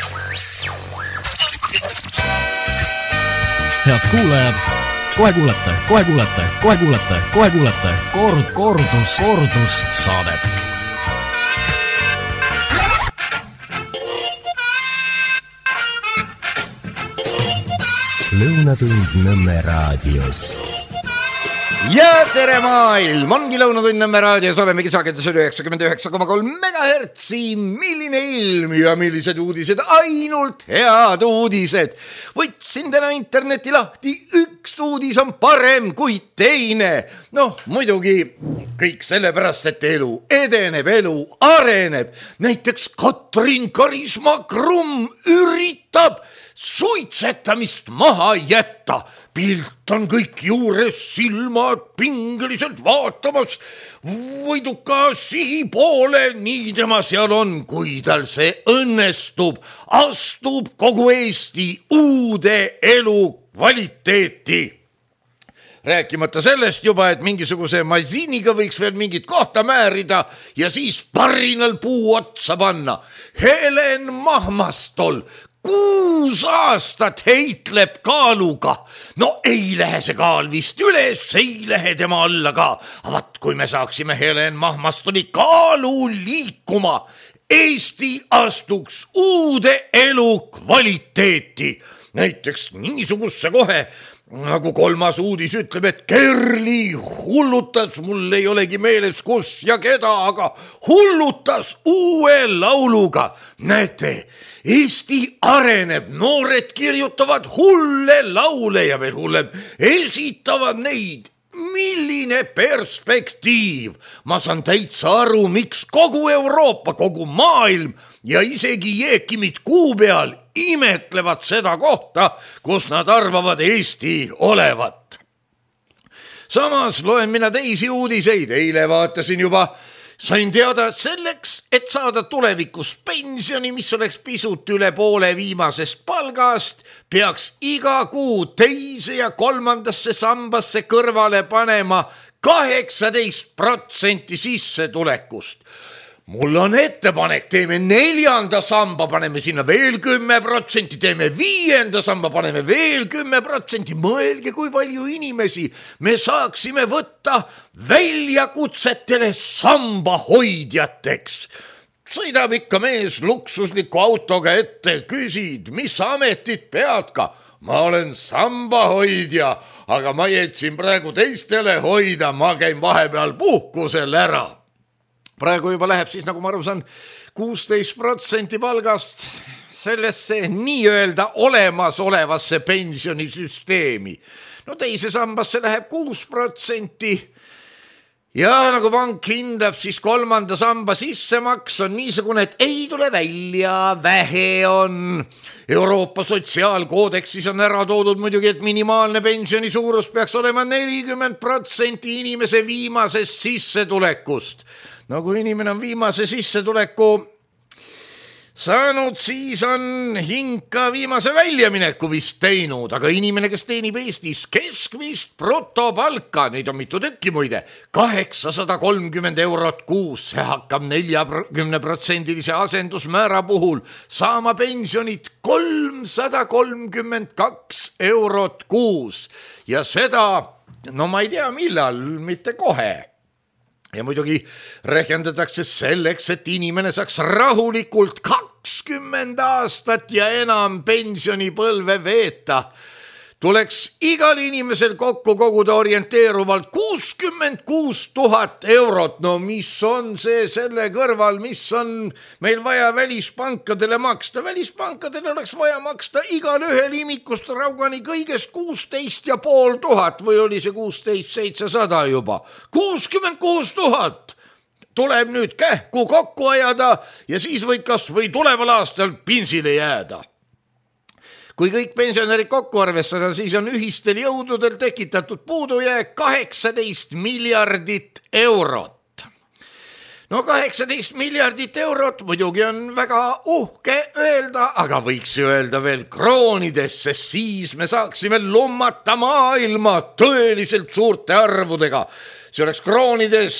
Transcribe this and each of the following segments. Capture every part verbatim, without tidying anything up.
Head kuulajad, kohe kuulete, kohe kuulete, kohe kuulete, kohe kuulete kord, kordus, kordus saadet. Lõunatund Nõmme raadios. Ja tere maailm, ongi Lõunatund Nõmme raadios, olemegi sagedusel üheksakümmend üheksa koma kolm megahertsi, milline ilm ja millised uudised, ainult head uudised. Võtsin täna interneti lahti, üks uudis on parem kui teine. Noh, muidugi kõik sellepärast, et elu edeneb, elu areneb. Näiteks Katrin Karisma Krumm üritab suitsetamist maha jätta. Pilt on kõik juures, silmad pingeliselt vaatamas, võiduka sihi poole, nii tema seal on, kui tal see õnnestub, astub kogu Eesti uude elu kvaliteeti. Rääkimata sellest juba, et mingisuguse masiiniga võiks veel mingit kohta määrida ja siis parinal puu otsa panna. Helen Mahmastol kuus aastat heitleb kaaluga. No ei lähe see kaal vist üles, ei lähe tema alla ka. Avat, kui me saaksime Helen Mahmastoli kaalu liikuma, Eesti astuks uude elu kvaliteeti. Näiteks niisugusse kohe, nagu kolmas uudis ütleb, et Kerli hullutas, mul ei olegi meeles kus ja keda, aga hullutas uue lauluga. Näete, Eesti areneb, noored kirjutavad hulle laule ja veel hullem, esitavad neid. Milline perspektiiv! Ma saan täitsa aru, miks kogu Euroopa, kogu maailm ja isegi jeekimid kuu peal imetlevad seda kohta, kus nad arvavad Eesti olevat. Samas loen mina teisi uudiseid, eile vaatasin juba, sain teada selleks, et saada tulevikus pensioni, mis oleks pisut üle poole viimasest palgast, peaks iga kuu teise ja kolmandasse sambasse kõrvale panema kaheksateist protsenti sissetulekust. Mul on ettepanek, teeme neljanda samba, paneme sinna veel kümme protsenti, teeme viienda samba, paneme veel kümme protsenti. Mõelge, kui palju inimesi me saaksime võtta väljakutsetele sambahoidjateks. Sõidab ikka mees luksusliku autoga ette, küsid, mis ametit pead ka? Ma olen sambahoidja, aga ma jätsin praegu teistele hoida, ma käin vahepeal puhkusel ära. Praegu juba läheb siis, nagu ma aru saan, kuusteist protsenti palgast sellesse nii-öelda olemasolevasse pensionisüsteemi. No teise sambasse läheb kuus protsenti ja nagu pank hindab, siis kolmanda samba sissemaks on niisugune, et ei tule välja, vähe on. Euroopa sotsiaalkoodeksis on ära toodud muidugi, et minimaalne pensioni suurus peaks olema nelikümmend protsenti inimese viimasest sissetulekust. No kui inimene on viimase sissetuleku saanud, siis on hing ka viimase väljamineku vist teinud, aga inimene, kes teenib Eestis keskmist brutopalka, neid on mitu tükki muide, kaheksasada kolmkümmend eurot kuus, see hakkab neljakümne protsendilise asendusmäära puhul saama pensionit kolmsada kolmkümmend kaks eurot kuus ja seda, no ma ei tea millal, mitte kohe. Ja muidugi rehkendatakse selleks, et inimene saaks rahulikult kakskümmend aastat ja enam pensionipõlve veeta. Tuleks igal inimesel kokku koguda orienteeruvalt kuuskümmend kuus tuhat eurot. No mis on see selle kõrval, mis on meil vaja välispankadele maksta? Välispankadele oleks vaja maksta igal ühel imikust raugani kõigest kuusteist ja pool tuhat või oli see kuusteist seitsesada juba? kuuskümmend kuus tuhat tuleb nüüd kähku kokku ajada ja siis võid kas või tuleval aastal pinsile jääda. Kui kõik pensionärid kokku arvestada, siis on ühistel jõududel tekitatud puudujääk kaheksateist miljardit eurot. No kaheksateist miljardit eurot muidugi on väga uhke öelda, aga võiks ju öelda veel kroonides, sest siis me saaksime lummata maailma tõeliselt suurte arvudega. See oleks kroonides kaks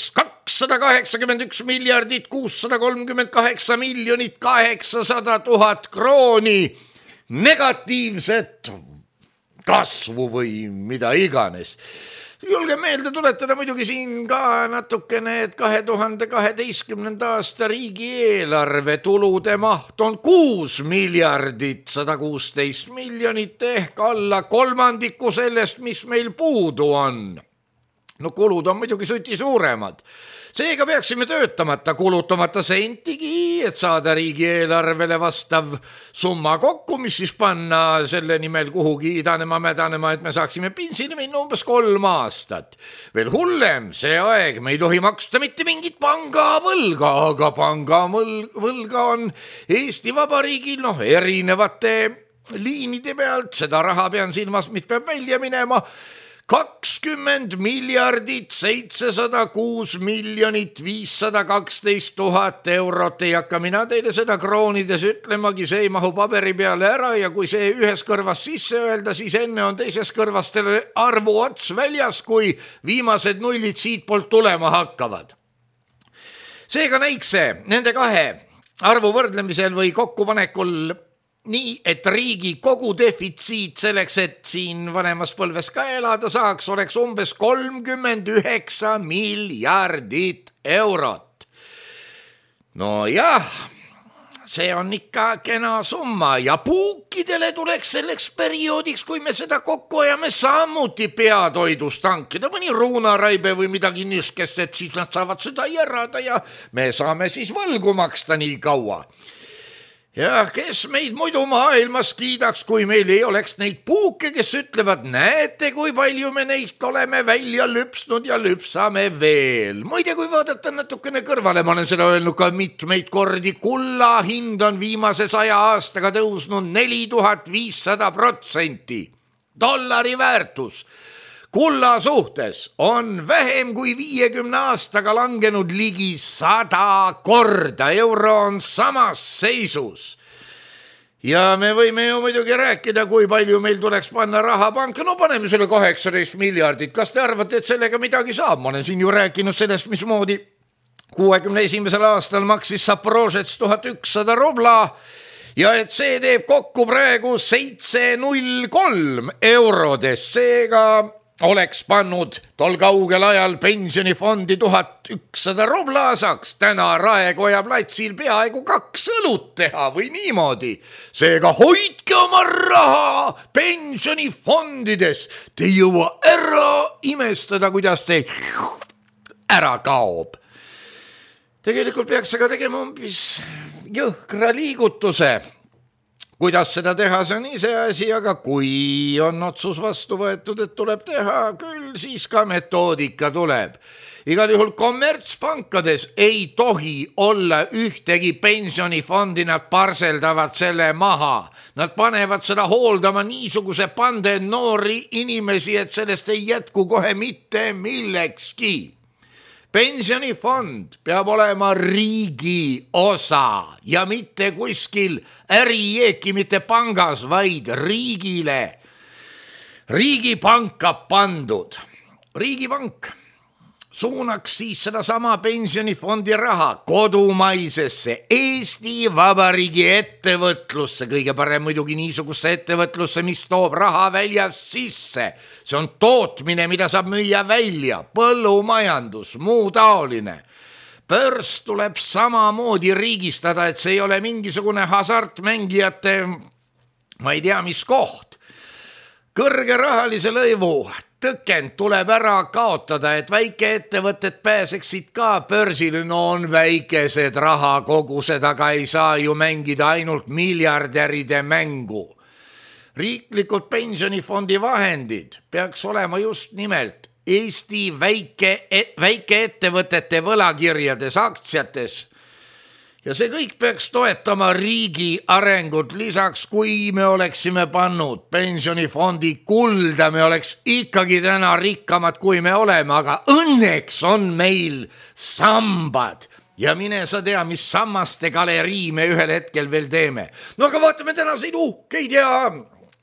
kakssada kaheksakümmend üks miljardit, kuussada kolmkümmend kaheksa miljonit, kaheksasada tuhat krooni negatiivset kasvu või mida iganes. Julge meelde tuletada muidugi siin ka natukene, et kahe tuhande kaheteistkümnenda aasta riigieelarve tulude maht on kuus miljardit, sada kuusteist miljonit ehk alla kolmandiku sellest, mis meil puudu on. No kulud on muidugi suti suuremad. Seega peaksime töötamata, kulutamata sentigi, et saada riigieelarvele vastav summa kokku, mis siis panna selle nimel kuhugi idanema, mädanema, et me saaksime pinsile minna umbes kolm aastat. Veel hullem, see aeg me ei tohi maksta mitte mingit pangavõlga, aga pangavõlga on Eesti Vabariigil noh, erinevate liinide pealt, seda raha pean silmas, mis peab välja minema, kakskümmend miljardit, seitsesada kuus miljonit, viissada kaksteist tuhat eurot. Ei hakka mina teile seda kroonides ütlemagi, see ei mahu paberi peale ära ja kui see ühes kõrvas sisse öelda, siis enne on teises kõrvas teile arvu ots väljas, kui viimased nullid siit poolt tulema hakkavad. Seega näiks see nende kahe arvu võrdlemisel või kokkupanekul nii, et riigi kogu defitsiit selleks, et siin vanemas põlves ka elada saaks, oleks umbes kolmkümmend üheksa miljardit eurot. No jah, see on ikka kena summa ja puukidele tuleks selleks perioodiks, kui me seda kokku ajame, samuti peatoidust tankida, mõni ruunaraibe või midagi niskest, et siis nad saavad seda järada ja me saame siis võlgu maksta nii kaua. Ja kes meid muidu maailmas kiidaks, kui meil ei oleks neid puuke, kes ütlevad, näete, kui palju me neist oleme välja lüpsnud ja lüpsame veel. Muide, kui vaadata natukene kõrvale, ma olen seda öelnud ka mitmeid kordi, kulla hind on viimase saja aastaga tõusnud neli tuhat viissada protsenti. Dollari väärtus kulla suhtes on vähem kui viiekümne aastaga langenud ligi sada korda. Euro on samas seisus. Ja me võime ju muidugi rääkida, kui palju meil tuleks panna raha panka. No paneme selle kaheksateist miljardit. Kas te arvate, et sellega midagi saab? Ma olen siin ju rääkinud sellest, mismoodi kuuekümne esimesel aastal maksis Zaporožets tuhat ükssada rubla ja et see teeb kokku praegu seitse null kolm eurodes. Seega oleks pannud tol kaugel ajal pensionifondi tuhat ükssada rubla, saaks täna Raekoja platsil peaaegu kaks õlut teha või niimoodi. Seega hoidke oma raha pensionifondides. Te ei jõua ära imestada, kuidas te ära kaob. Tegelikult peaks aga tegema umbis jõhkra liigutuse. Kuidas seda teha, see on ise asi, aga kui on otsus vastu võetud, et tuleb teha, küll siis ka metoodika tuleb. Igal juhul kommertspankades ei tohi olla ühtegi pensionifondi, nad parseldavad selle maha. Nad panevad seda hooldama niisuguse pande noori inimesi, et sellest ei jätku kohe mitte millekski. Pensionifond peab olema riigi osa ja mitte kuskil ärijeeki, mitte pangas, vaid riigile. Riigipanka pandud. Riigipank suunaks siis seda sama pensionifondi raha kodumaisesse Eesti Vabariigi ettevõtlusse, kõige parem muidugi niisugusse ettevõtlusse, mis toob raha väljas sisse. See on tootmine, mida saab müüa välja, põllumajandus, muu taoline. Börs tuleb samamoodi riigistada, et see ei ole mingisugune hasartmängijate, ma ei tea, mis koht. Kõrge rahalise lõivu tõkend tuleb ära kaotada, et väikeettevõtted pääseksid ka börsile. No on väikesed rahakogused, aga ei saa ju mängida ainult miljardäride mängu. Riiklikud pensionifondi vahendid peaks olema just nimelt Eesti väike, väikeettevõtete võlakirjades, aktsiates. Ja see kõik peaks toetama riigi arengut. Lisaks, kui me oleksime pannud pensionifondi kulda, me oleks ikkagi täna rikkamad, kui me oleme, aga õnneks on meil sambad. Ja mine sa tea, mis sammaste galerii me ühel hetkel veel teeme. No aga vaatame tänaseid uhkeid ja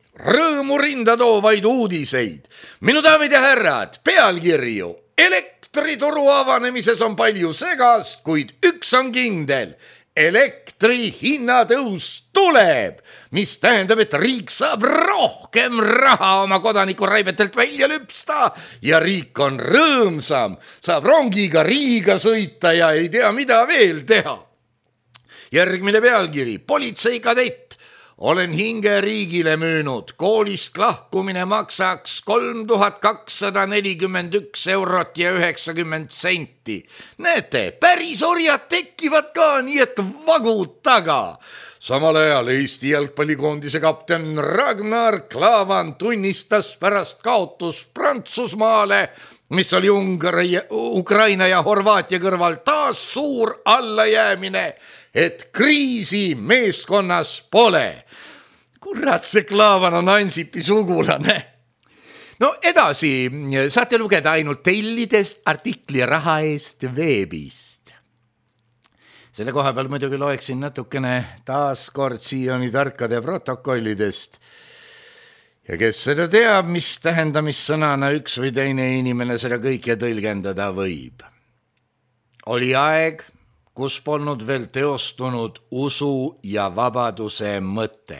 rõõmu rinda toovaid uudiseid. Minu daamid ja härrad, pealkirju. Elektri elektrituru avanemises on palju segast, kuid üks on kindel. Elektri hinnatõus tuleb, mis tähendab, et riik saab rohkem raha oma kodaniku raibetelt välja lüpsta ja riik on rõõmsam, saab rongiga Riiga sõita ja ei tea, mida veel teha. Järgmine pealkiri, politsei kadett. Olen hinge riigile müünud, koolist lahkumine maksaks kolm tuhat kakssada nelikümmend üks eurot ja üheksakümmend senti. Näete, päris orjad tekivad ka, nii et vagud taga. Samal ajal Eesti jalgpallikoondise kapten Ragnar Klavan tunnistas pärast kaotus Prantsusmaale, mis oli Ungari, Ukraina ja Horvaatia kõrval taas suur allajäämine, et kriisi meeskonnas pole. Kurat, see Klaavan on Ansipi sugulane. No edasi, saate lugeda ainult tellidest artikli raha eest veebist. Selle koha peal muidugi loeksin natukene taaskord Sioni tarkade protokollidest. Ja kes seda teab, mis tähendamissõnana üks või teine inimene seda kõike tõlgendada võib. Oli aeg, kus polnud veel teostunud usu ja vabaduse mõte.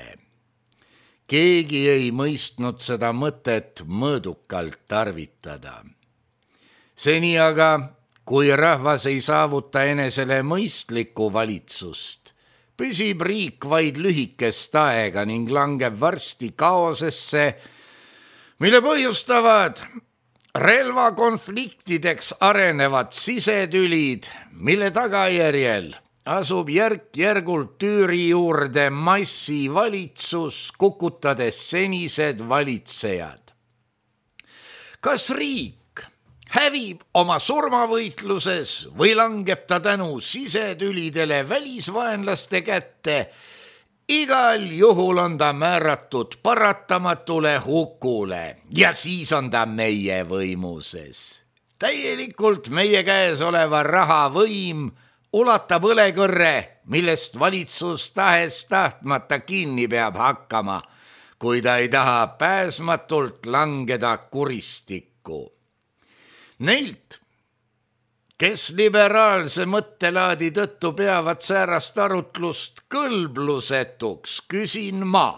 Keegi ei mõistnud seda mõtet mõõdukalt tarvitada. Seni aga, kui rahvas ei saavuta enesele mõistlikku valitsust, püsib riik vaid lühikest aega ning langeb varsti kaosesse, mille põhjustavad relvakonfliktideks arenevad sisetülid, mille tagajärjel asub järk-järgult tüüri juurde massivalitsus, kukutades senised valitsejad. Kas riik hävib oma surmavõitluses või langeb ta tänu sisetülidele välisvaenlaste kätte? Igal juhul on ta määratud paratamatule hukule ja siis on ta meie võimuses. Täielikult meie käes oleva raha võim ulatab õlekõrre, millest valitsus tahes tahtmata kinni peab hakkama, kui ta ei taha pääsmatult langeda kuristikku. Neilt, kes liberaalse mõttelaadi tõttu peavad säärast arutlust kõlblusetuks, küsin ma.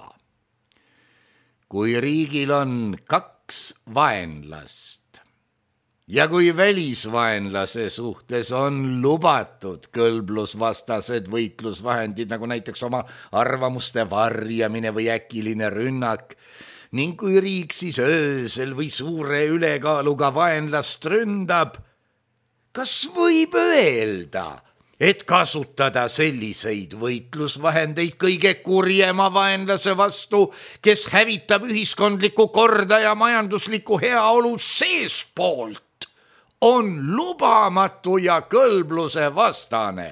Kui riigil on kaks vaenlast ja kui välisvaenlase suhtes on lubatud kõlblusvastased võitlusvahendid, nagu näiteks oma arvamuste varjamine või äkiline rünnak, ning kui riik siis öösel või suure ülekaaluga vaenlast ründab, kas võib öelda, et kasutada selliseid võitlusvahendeid kõige kurjema vaenlase vastu, kes hävitab ühiskondlikku korda ja majanduslikku heaolu seespoolt, on lubamatu ja kõlbluse vastane?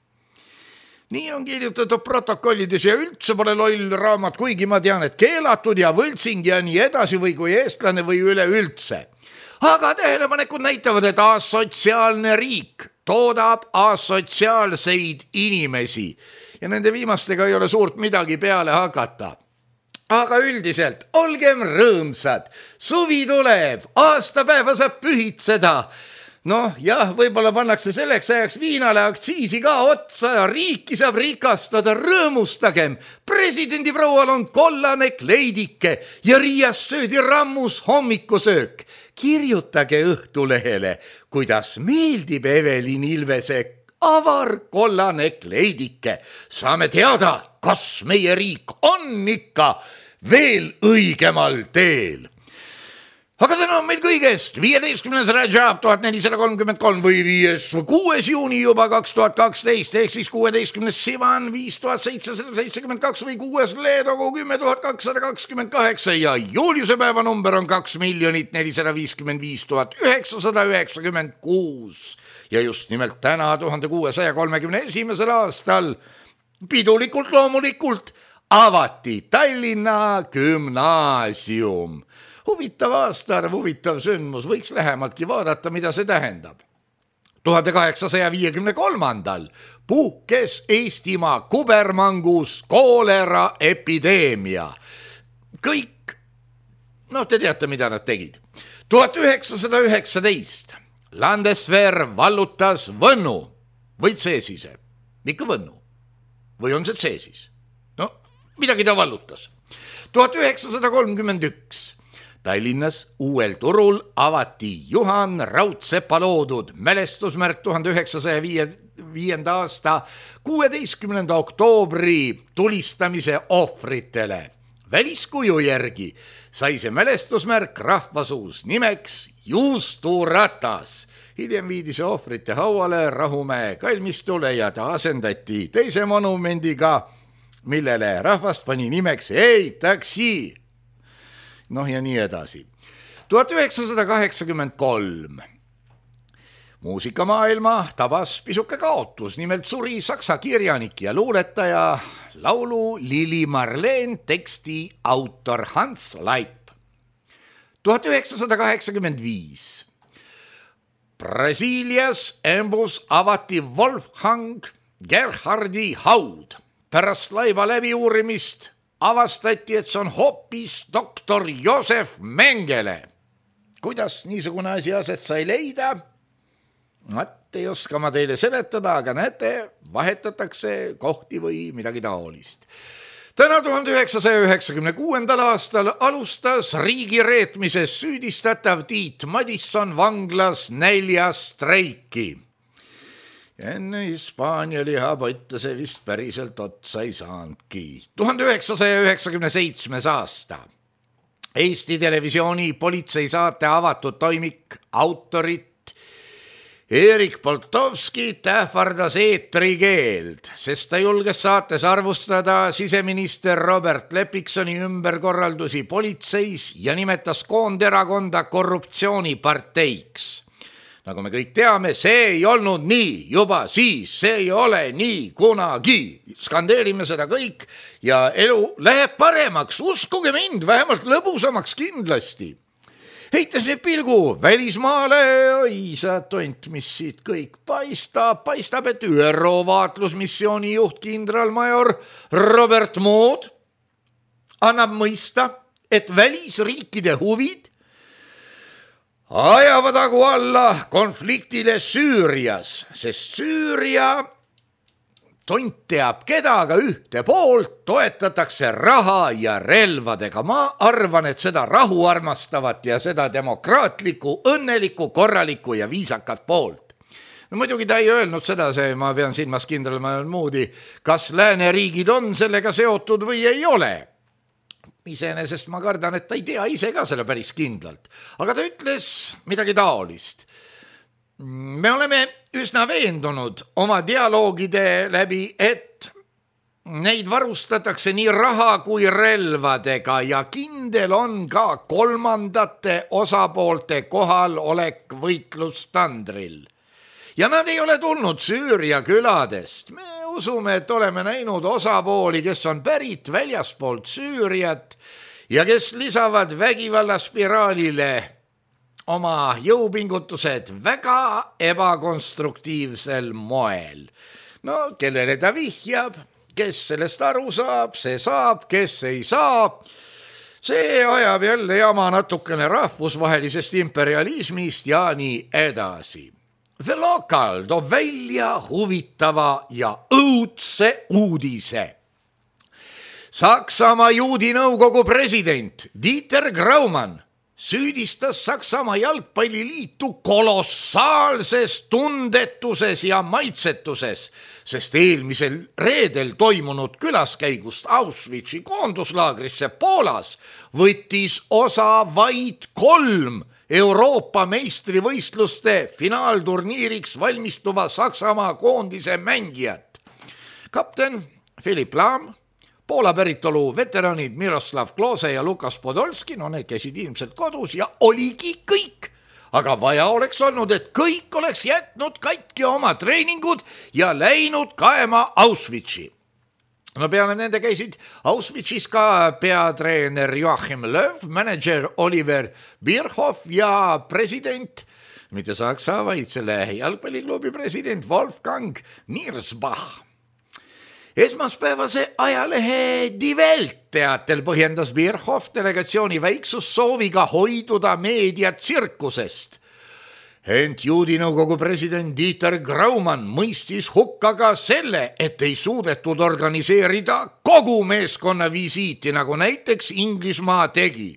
Nii on kirjutatud protokollides ja üldse pole loll raamat, kuigi ma tean, et keelatud ja võltsing ja nii edasi või kui eestlane või üleüldse. Aga tähelepanekud näitavad, et asotsiaalne riik toodab asotsiaalseid inimesi ja nende viimastega ei ole suurt midagi peale hakata. Aga üldiselt olgem rõõmsad, suvi tuleb, aastapäeva saab pühitseda. Noh, jah, võib-olla pannakse selleks ajaks viinale aktsiisi ka otsa ja riiki saab rikastada, rõõmustagem. Presidendi proual on kollane kleidike ja Riias söödi rammus hommikusöök. Kirjutage Õhtulehele, kuidas meeldib Evelin Ilvese avar kollane kleidike. Saame teada, kas meie riik on ikka veel õigemal teel. Aga täna on meil kõigest viieteistkümnes Rajab tuhat nelisada kolmkümmend kolm või viies kuues juuni juba kaks tuhat kaksteist ehk siis kuueteistkümnes Sivan viis tuhat seitsesada seitsekümmend kaks või kuues Leedogu kümme tuhat kakssada kakskümmend kaheksa ja Juliuse päeva number on kaks miljonit nelisada viiskümmend viis tuhat üheksasada üheksakümmend kuus ja just nimelt täna tuhande kuuesaja kolmekümne esimesel aastal pidulikult loomulikult avati Tallinna gümnaasium. Huvitav aastarv, huvitav sündmus, võiks lähemaltki vaadata, mida see tähendab. tuhande kaheksasaja viiekümne kolmandal puhkes Eestimaa kubermangus koolera epideemia. Kõik, no te teate, mida nad tegid. tuhat üheksasada üheksateist Landeswehr vallutas Võnnu või Ceesise, ikka Võnnu või on see Ceesis? No midagi ta vallutas. tuhat üheksasada kolmkümmend üks Tallinnas Uuel Turul avati Juhan Raudsepa loodud mälestusmärk tuhande üheksasaja viienda aasta kuueteistkümnenda oktoobri tulistamise ohvritele. Väliskuju järgi sai see mälestusmärk rahvasuus nimeks Juusturatas. Hiljem viidi see ohvrite hauale Rahumäe kalmistule ja ta asendati teise monumendiga, millele rahvast pani nimeks Ei taksi. Noh ja nii edasi. tuhat üheksasada kaheksakümmend kolm muusikamaailma tabas pisuke kaotus, nimelt suri saksa kirjanik ja luuletaja, laulu Lili Marleen teksti autor Hans Laip. tuhat üheksasada kaheksakümmend viis Brasiilias Embus avati Wolfgang Gerhardi haud. Pärast Laiba läbiuurimist avastati, et see on hoopis doktor Josef Mengele. Kuidas niisugune asi aset sai leida? Vat ei oska ma teile seletada, aga näete, vahetatakse kohti või midagi taolist. Täna tuhande üheksasaja üheksakümne kuuendal aastal alustas riigireetmises süüdistatav Tiit Madisson vanglas näljastreiki. Enne Hispaania lihapotte see vist päriselt otsa ei saanudki. tuhande üheksasaja üheksakümne seitsmes aasta. Eesti Televisiooni politseisaate avatud toimik autorit Erik Poltovskit ähvardas eetrikeeld, sest ta julges saates arvustada siseminister Robert Lepiksoni ümberkorraldusi politseis ja nimetas koonderakonda korruptsiooniparteiks. Nagu me kõik teame, see ei olnud nii juba siis, see ei ole nii kunagi. Skandeerime seda kõik ja elu läheb paremaks, uskuge mind, vähemalt lõbusamaks kindlasti. Heites nüüd pilgu välismaale, oi sa tont, mis siit kõik paistab, paistab, et Ü R O vaatlusmissiooni juht kindralmajor Robert Mood annab mõista, et välisriikide huvid ajavad agu alla konfliktile Süürias, sest Süüria tont teab keda, aga ühte poolt toetatakse raha ja relvadega. Ma arvan, et seda rahu armastavat ja seda demokraatlikku, õnnelikku, korralikku ja viisakat poolt. No muidugi ta ei öelnud seda, see ma pean silmas kindralmajor Moodi, kas lääneriigid on sellega seotud või ei ole. Iseenesest ma kardan, et ta ei tea ise ka selle päris kindlalt. Aga ta ütles midagi taolist. Me oleme üsna veendunud oma dialoogide läbi, et neid varustatakse nii raha kui relvadega ja kindel on ka kolmandate osapoolte kohalolek võitlustandril. Ja nad ei ole tulnud Süüria küladest. Me usume, et oleme näinud osapooli, kes on pärit väljaspoolt Süüriat ja kes lisavad vägivallaspiraalile oma jõupingutused väga ebakonstruktiivsel moel. No, kellele ta vihjab, kes sellest aru saab, see saab, kes ei saa. See ajab jälle jama natukene rahvusvahelisest imperialismist ja nii edasi. The Local toob välja huvitava ja õudse uudise. Saksamaa juudinõukogu president Dieter Graumann süüdistas Saksamaa jalgpalliliitu kolossaalses tundetuses ja maitsetuses, sest eelmisel reedel toimunud külaskäigust Auschwitzi koonduslaagrisse Poolas võttis osa vaid kolm Euroopa meistrivõistluste finaalturniiriks valmistuva Saksamaa koondise mängijat. Kapten Filip Lahm, Poola päritolu veteranid Miroslav Klose ja Lukas Podolski, no need käisid ilmselt kodus ja oligi kõik. Aga vaja oleks olnud, et kõik oleks jätnud katki oma treeningud ja läinud kaema Auschwitzi. No peale nende käisid Auschwitzis ka peatreener Joachim Löw, manager Oliver Bierhoff ja president, mitte Saksa, vaid selle jalgpalliklubi president Wolfgang Niersbach. Esmaspäevase ajalehe Die Welt teatel põhjendas Bierhoff delegatsiooni väiksus sooviga hoiduda meediatsirkusest. Ent juudinõukogu president Dieter Graumann mõistis hukka ka selle, et ei suudetud organiseerida kogu meeskonna visiiti, nagu näiteks Inglismaa tegi.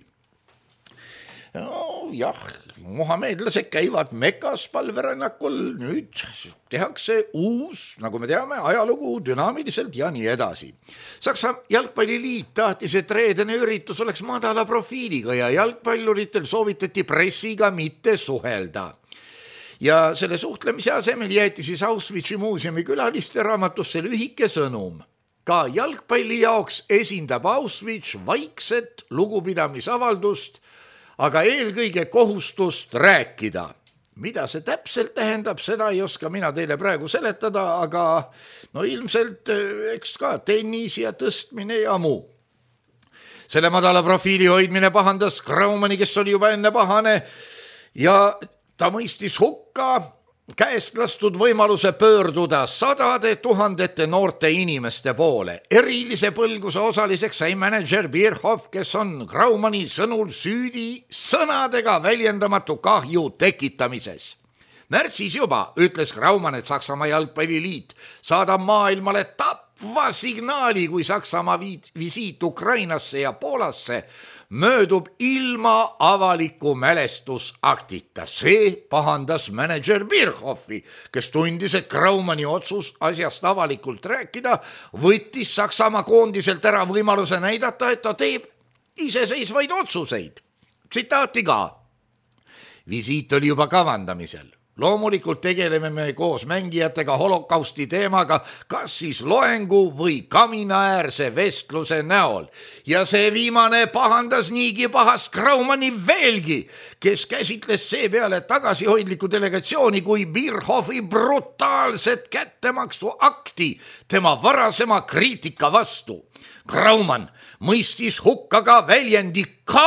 No, jah, muhamedlased käivad Mekas palverännakul, nüüd tehakse uus, nagu me teame, ajalugu dünaamiliselt ja nii edasi. Saksa jalgpalliliit tahtis, et reedene üritus oleks madala profiiliga ja jalgpalluritel soovitati pressiga mitte suhelda. Ja selle suhtlemise asemel jäeti siis Auschwitzi muuseumi külaliste raamatusse lühike sõnum. Ka jalgpalli jaoks esindab Auschwitz vaikset lugupidamisavaldust, aga eelkõige kohustust rääkida. Mida see täpselt tähendab, seda ei oska mina teile praegu seletada, aga no ilmselt eks ka tennis ja tõstmine ja muu. Selle madala profiili hoidmine pahandas Graumanni, kes oli juba enne pahane, ja ta mõistis hukka käest lastud võimaluse pöörduda sadade tuhandete noorte inimeste poole. Erilise põlguse osaliseks sai manager Bierhoff, kes on Graumanni sõnul süüdi sõnadega väljendamatu kahju tekitamises. Märtsis juba ütles Graumann, et Saksamaa jalgpalliliit saadab maailmale tapva signaali, kui Saksamaa visiit Ukrainasse ja Poolasse möödub ilma avaliku mälestusaktita. See pahandas manager Bierhoffi, kes tundis, et Graumanni otsus asjast avalikult rääkida võttis Saksamaa koondiselt ära võimaluse näidata, et ta teeb iseseisvaid otsuseid. Tsitaati ka. Visiit oli juba kavandamisel. Loomulikult tegeleme me koos mängijatega holokausti teemaga, kas siis loengu või kaminaäärse vestluse näol. Ja see viimane pahandas niigi pahast Graumanni veelgi, kes käsitles seepeale tagasihoidliku delegatsiooni kui Bierhoffi brutaalset kättemaksu akti tema varasema kriitika vastu. Graumann mõistis hukka ka väljendi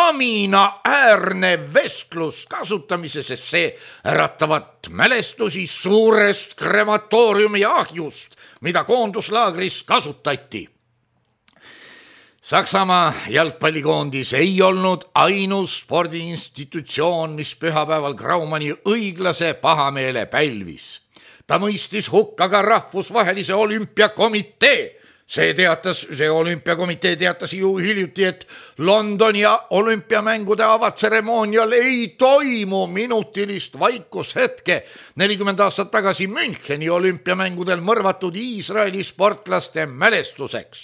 kaminaäärne vestlus kasutamise, sest see äratavat mälestusi suurest krematooriumi ahjust, mida koonduslaagris kasutati. Saksamaa jalgpallikoondis ei olnud ainus spordiinstitutsioon, mis pühapäeval Graumanni õiglase pahameele pälvis. Ta mõistis hukka ka rahvusvahelise olümpiakomitee. See teatas, see olümpiakomitee teatas ju hiljuti, et Londoni olümpiamängude avatseremoonial ei toimu minutilist vaikushetke nelikümmend aastat tagasi Müncheni olümpiamängudel mõrvatud Iisraeli sportlaste mälestuseks.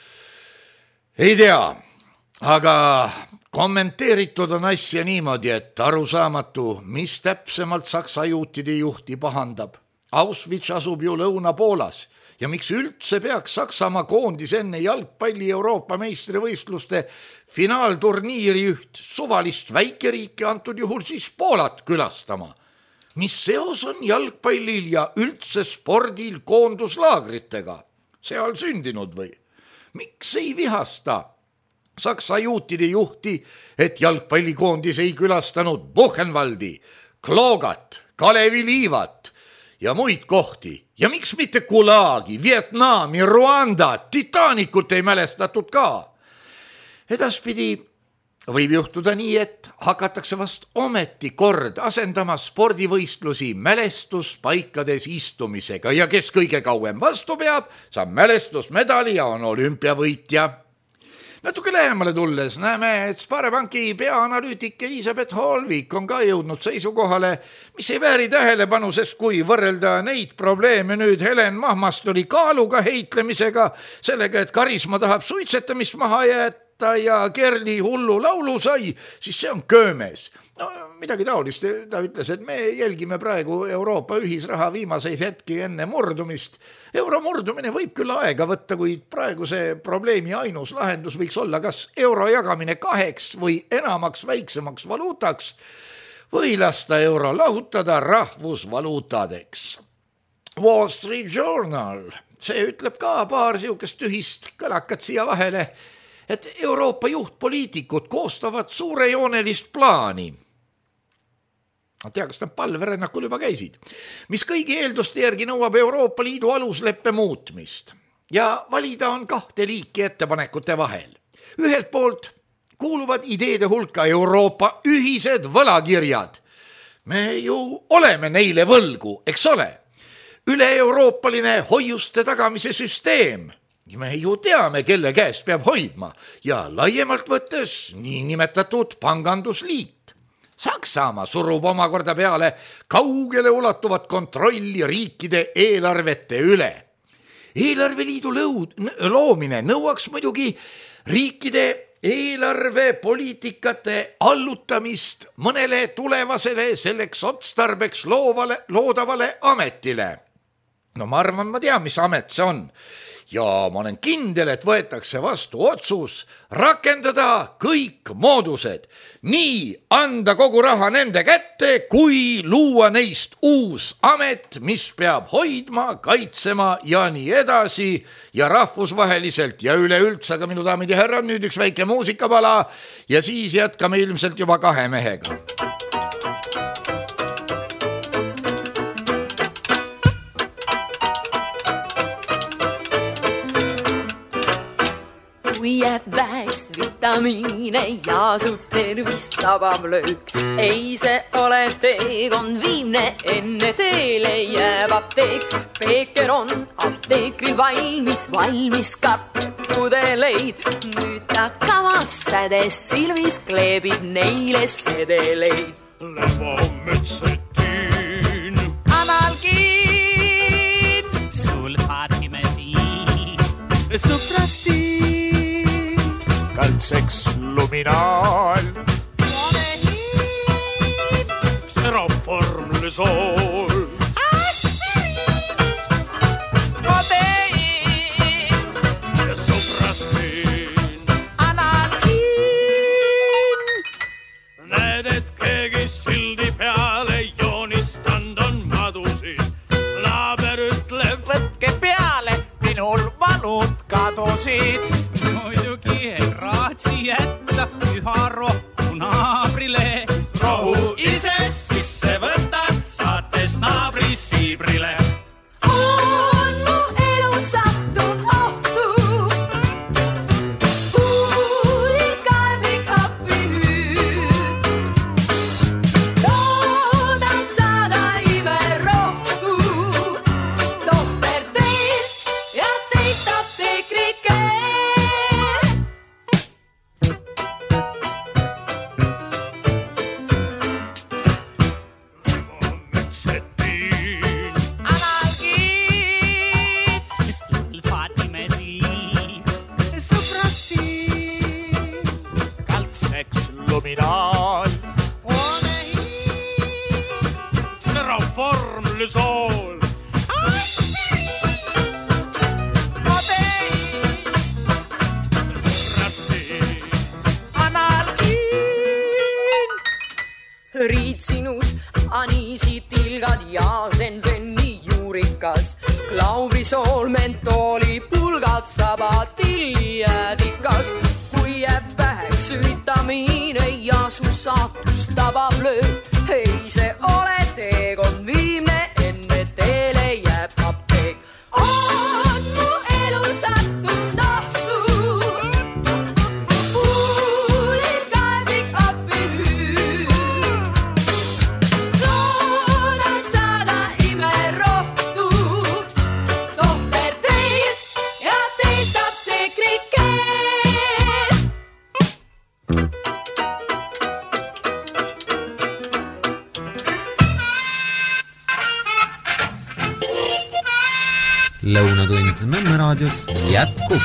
Ei tea, aga kommenteeritud on asja niimoodi, et arusaamatu, mis täpsemalt Saksa juutide juhti pahandab. Auschwitz asub ju Lõuna-Poolas. Ja miks üldse peaks Saksamaa koondis enne jalgpalli Euroopa meistrivõistluste finaalturniiri üht suvalist väikeriiki, antud juhul siis Poolat külastama? Mis seos on jalgpallil ja üldse spordil koonduslaagritega? Seal sündinud või? Miks ei vihasta Saksa juutide juhti, et jalgpallikoondis ei külastanud Buchenwaldi, Klogat, Kalevi Liivat ja muid kohti? Ja miks mitte Gulagi, Vietnami, Ruanda, Titanikut ei mälestatud ka? Edaspidi võib juhtuda nii, et hakatakse vast ometi kord asendama spordivõistlusi mälestuspaikades istumisega ja kes kõige kauem vastu peab, saab mälestusmedali ja on olümpiavõitja. Natuke lähemale tulles näeme, et Sparebanki peaanalüütik Elisabeth Holvik on ka jõudnud seisukohale, mis ei vääri tähelepanu, sest kui võrrelda neid probleeme nüüd Helen Mahmastoli kaaluga heitlemisega, sellega, et Karisma tahab suitsetamist maha jätta ja Kerli hullu laulu sai, siis see on köömes. No midagi taolist, ta ütles, et me jälgime praegu Euroopa ühisraha viimaseid hetki enne murdumist. Euro murdumine võib küll aega võtta, kuid praeguse probleemi ainus lahendus võiks olla kas euro jagamine kaheks või enamaks väiksemaks valuutaks või lasta euro lahutada rahvusvaluutadeks. Wall Street Journal, see ütleb ka paar siukest tühist kõlakat siia vahele, et Euroopa juhtpoliitikud koostavad suurejoonelist plaani. Tea, kas nad palverännakul juba käisid, mis kõigi eelduste järgi nõuab Euroopa Liidu alusleppe muutmist ja valida on kahte liiki ettepanekute vahel. Ühelt poolt kuuluvad ideede hulka Euroopa ühised võlakirjad, me ju oleme neile võlgu, eks ole. Üle-euroopaline hoiuste tagamise süsteem. Me ju teame, kelle käest peab hoidma ja laiemalt võttes nii nimetatud pangandusliit. Saksamaa surub omakorda peale kaugele ulatuvat kontrolli riikide eelarvete üle. Eelarveliidu lõud, loomine nõuaks muidugi riikide eelarvepoliitikate allutamist mõnele tulevasele selleks otstarbeks loovale, loodavale ametile. No ma arvan, ma tean, mis amet see on. Ja ma olen kindel, et võetakse vastu otsus rakendada kõik moodused. Nii anda kogu raha nende kätte, kui luua neist uus amet, mis peab hoidma, kaitsema ja nii edasi ja rahvusvaheliselt ja üleüldse. Aga minu daamid ja härrad, nüüd üks väike muusikapala ja siis jätkame ilmselt juba kahe mehega. Kui jääb väheks vitamiine ja su tervist tabab löök, ei see ole teekond viimne, enne teele jääb apteek. Peeker on apteekril valmis, valmis kartpudeleid. Nüüd ta kavas sädes silmis kleebib neile sedeleid. Levometsetiin, analgiin, sulfatimesiin, suprastiin, kaltseks luminaal, monehiin, seroformlysool, aspiriin, kodeiin ja suprastiin. Analgiin. Näed, et keegi sildi peale joonistanud on madusid. Naaber ütleb, Võtke peale, minul vanud kadusid. Muidugi ei raatsi jätta üha rohku naabrile. rahu Ise sisse võtad, saates naabri siibrile. On mu elu sattunud ohtu. Kuulil kaevik happihüüd. Loodan saada imerohtu. Doktor teilt ja teilt apteekrike. levometsetiin, Analgiin, Sulfatimesiin, suprastiin, kaltseks luminaal, monehiin, seroformlysool, aspiriin, kodeiin, suprastiin. analgiin. Riitsinus, aniisitilgad ja senseni juurikas. Klauvisool, mentooli, pulgad, sabatilli jäädikas. Kui jääb väheks vitamiine ja su saatus tabab löök, ei see ole teekond viimne, enne teele jääb apteek. On mu elu sattunud ohtu. Kuulil kaevik appihüüd. Loodan saada imerohtu. Doktor teilt ja teilt apteekrike. Lõunatund Nõmme raadios jätkub.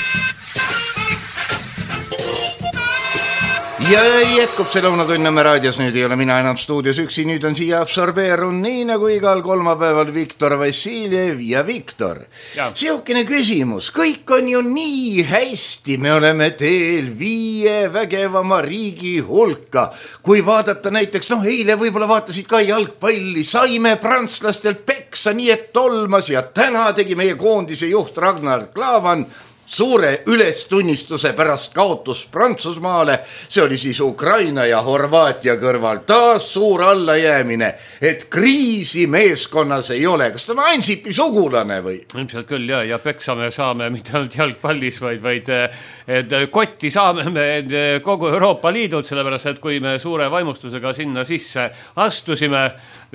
Ja jätkub see Lõunatund Nõmme raadios, nüüd ei ole mina enam stuudios üksi, nüüd on siia absorbeerunud nii nagu igal kolmapäeval Viktor Vassiljev ja Viktor. Siukene küsimus, kõik on ju nii hästi, me oleme teel viie vägevama riigi hulka. Kui vaadata näiteks, noh eile võib-olla vaatasid ka jalgpalli, saime prantslastelt peksa nii et tolmas ja täna tegi meie koondise juht Ragnar Klavan suure ülestunnistuse pärast kaotus Prantsusmaale, see oli siis Ukraina ja Horvaatia kõrval, taas suur allajäämine, et kriisi meeskonnas ei ole. Kas ta on Ansipi sugulane või? Ilmselt küll ja, ja peksame saame mitte ainult jalgpallis, vaid, vaid et kotti saame me kogu Euroopa Liidult, sellepärast, et kui me suure vaimustusega sinna sisse astusime,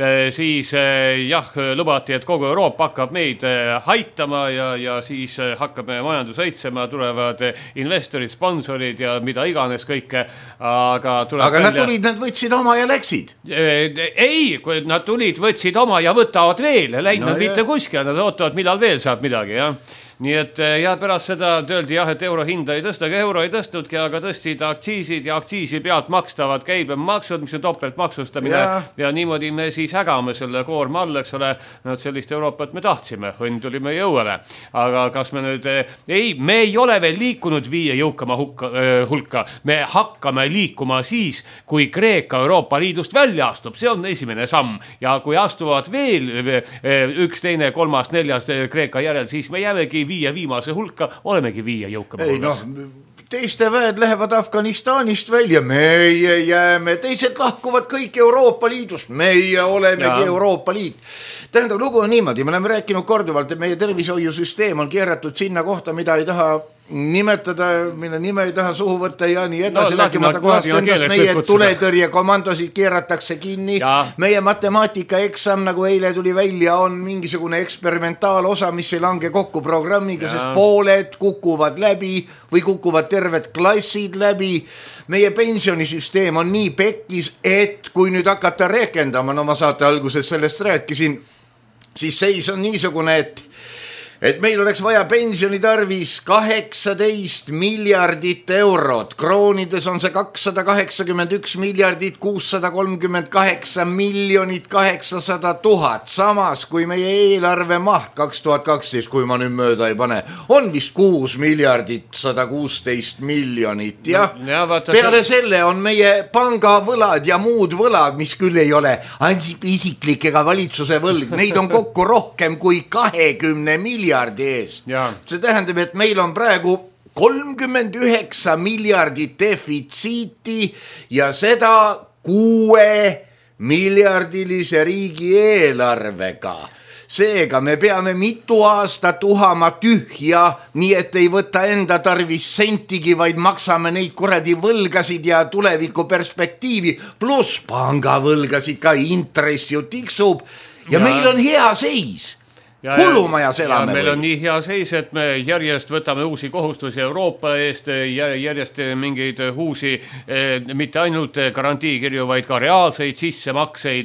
siis jah, lubati, et kogu Euroopa hakkab meid haitama ja, ja siis hakkab meie majandus õitsema, tulevad investorid, sponsorid ja mida iganes kõike, aga tuleb aga välja... nad tulid, nad võtsid oma ja läksid. Ei, kui nad tulid, võtsid oma ja võtavad veel, läinud no, mitte kuskil, nad ootavad, millal veel saab midagi, jah. Nii et ja pärast seda öeldi jah, et euro hinda ei tõsta, aga euro ei tõstnudki, aga tõstsid aktsiisid ja aktsiisi pealt makstavad käibemaksud, mis on topelt maksustamine ja. ja niimoodi me siis hägame selle koorma all, eks ole, no, sellist Euroopat me tahtsime, õnn tuli meie jõuele. Aga kas me nüüd, ei, me ei ole veel liikunud viie jõukama hukka, hulka, me hakkame liikuma siis, kui Kreeka Euroopa Liidust välja astub, see on esimene samm ja kui astuvad veel üks, teine, kolmas, neljas Kreeka järel, siis me jäämegi viie viimase hulka, olemegi viie jõukama hulgas. No, teiste väed lähevad Afganistanist välja, meie jääme, teised lahkuvad kõik Euroopa Liidust, meie olemegi ja. Euroopa Liit. Tähendab, lugu on niimoodi, me oleme rääkinud korduvalt, et meie tervishoiusüsteem on keeratud sinna kohta, mida ei taha nimetada, mille nime ei taha suhu võtta ja nii edasi, no, rääkimata kohast endast, meie tuletõrje komandosid keeratakse kinni, ja. Meie matemaatika eksam, nagu eile tuli välja, on mingisugune eksperimentaalosa, mis ei lange kokku programmiga, ja. Sest pooled kukuvad läbi või kukuvad terved klassid läbi. Meie pensionisüsteem on nii pekkis, et kui nüüd hakata rehkendama, no ma saate alguses sellest rääkisin, siis seis on niisugune, et et meil oleks vaja pensioni tarvis kaheksateist miljardit eurot. Kroonides on see kakssada kaheksakümmend üks miljardit, kuussada kolmkümmend kaheksa miljonit, kaheksasada tuhat. Samas, kui meie eelarve maht kaks tuhat kaksteist, kui ma nüüd mööda ei pane, on vist kuus miljardit, sada kuusteist miljonit. Ja, ja peale see... selle on meie pangavõlad ja muud võlad, mis küll ei ole Ansipi isiklik ega valitsuse võlg. Neid on kokku rohkem kui kahekümne miljardi eest. Ja. See tähendab, et meil on praegu kolmkümmend üheksa miljardit defitsiiti ja seda kuue miljardilise riigi eelarvega. Seega me peame mitu aastat uhama tühja, nii et ei võta enda tarvis sentigi, vaid maksame neid kuradi võlgasid ja tuleviku perspektiivi, pluss pangavõlgasid, ka intress ju tiksub ja, ja meil on hea seis. Ja, hullumajas elame. Meil on nii hea seis, et me järjest võtame uusi kohustusi Euroopa eest, järjest mingeid uusi, mitte ainult garantiikirju, vaid ka reaalseid sissemakseid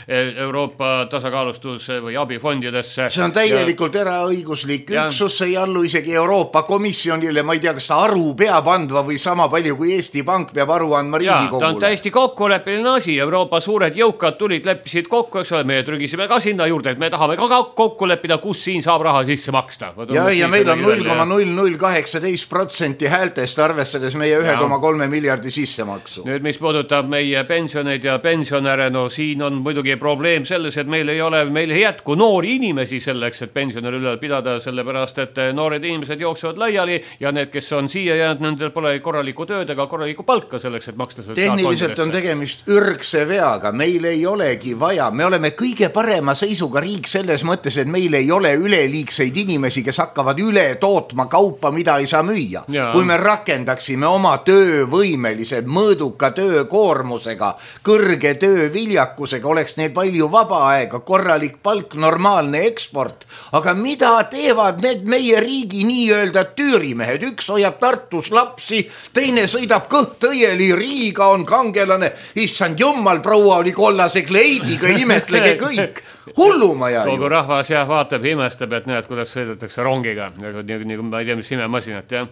Euroopa tasakaalustus- või abifondidesse. See on täielikult ja... eraõiguslik üksus, see ei allu isegi Euroopa Komisjonile, ma ei tea, kas ta aru peab andva või sama palju kui Eesti Pank peab aru andma Riigikogule. Ta on täiesti kokkuleppeline asi, Euroopa suured jõukad tulid, leppisid kokku, eks ole, me trügisime ka sinna juurde, et me tahame ka kokkuleppida, kus siin saab raha sisse maksta. Ja, ja meil on null koma null null kaheksateist protsenti häältest arvestades meie üks koma kolm miljardi sissemaksu. Nüüd, mis puudutab meie pensioneid ja pensionäre, no siin on muidugi probleem selles, et meil ei ole, meil ei jätku noori inimesi selleks, et pensionär üle pidada, sellepärast, et noored inimesed jooksevad laiali ja need, kes on siia jäänud, nendel pole korralikku tööd ega korralikku palka selleks, et maksta tehniliselt on tegemist ürgse veaga, meil ei olegi vaja, me oleme kõige parema seisuga riik selles mõttes, et meil ei ole üleliigseid inimesi, kes hakkavad üle tootma kaupa, mida ei saa müüa. Ja. Kui me rakendaksime oma töövõimelised mõõduka töökoormusega, kõrge tööviljakusega, oleks neil palju vaba aega, korralik palk, normaalne eksport. Aga mida teevad need meie riigi nii-öelda tüürimehed? Üks hoiab Tartus lapsi, teine sõidab kõhtõieli, Riiga on kangelane, issand jummal, proua oli kollase kleidiga, imetlege kõik. Hullumaja ju. Kogu rahvas jah vaatab ja imestab, et näed, kuidas sõidetakse rongiga, nii, nii, nii ma ei tea, mis imemasinat, jah.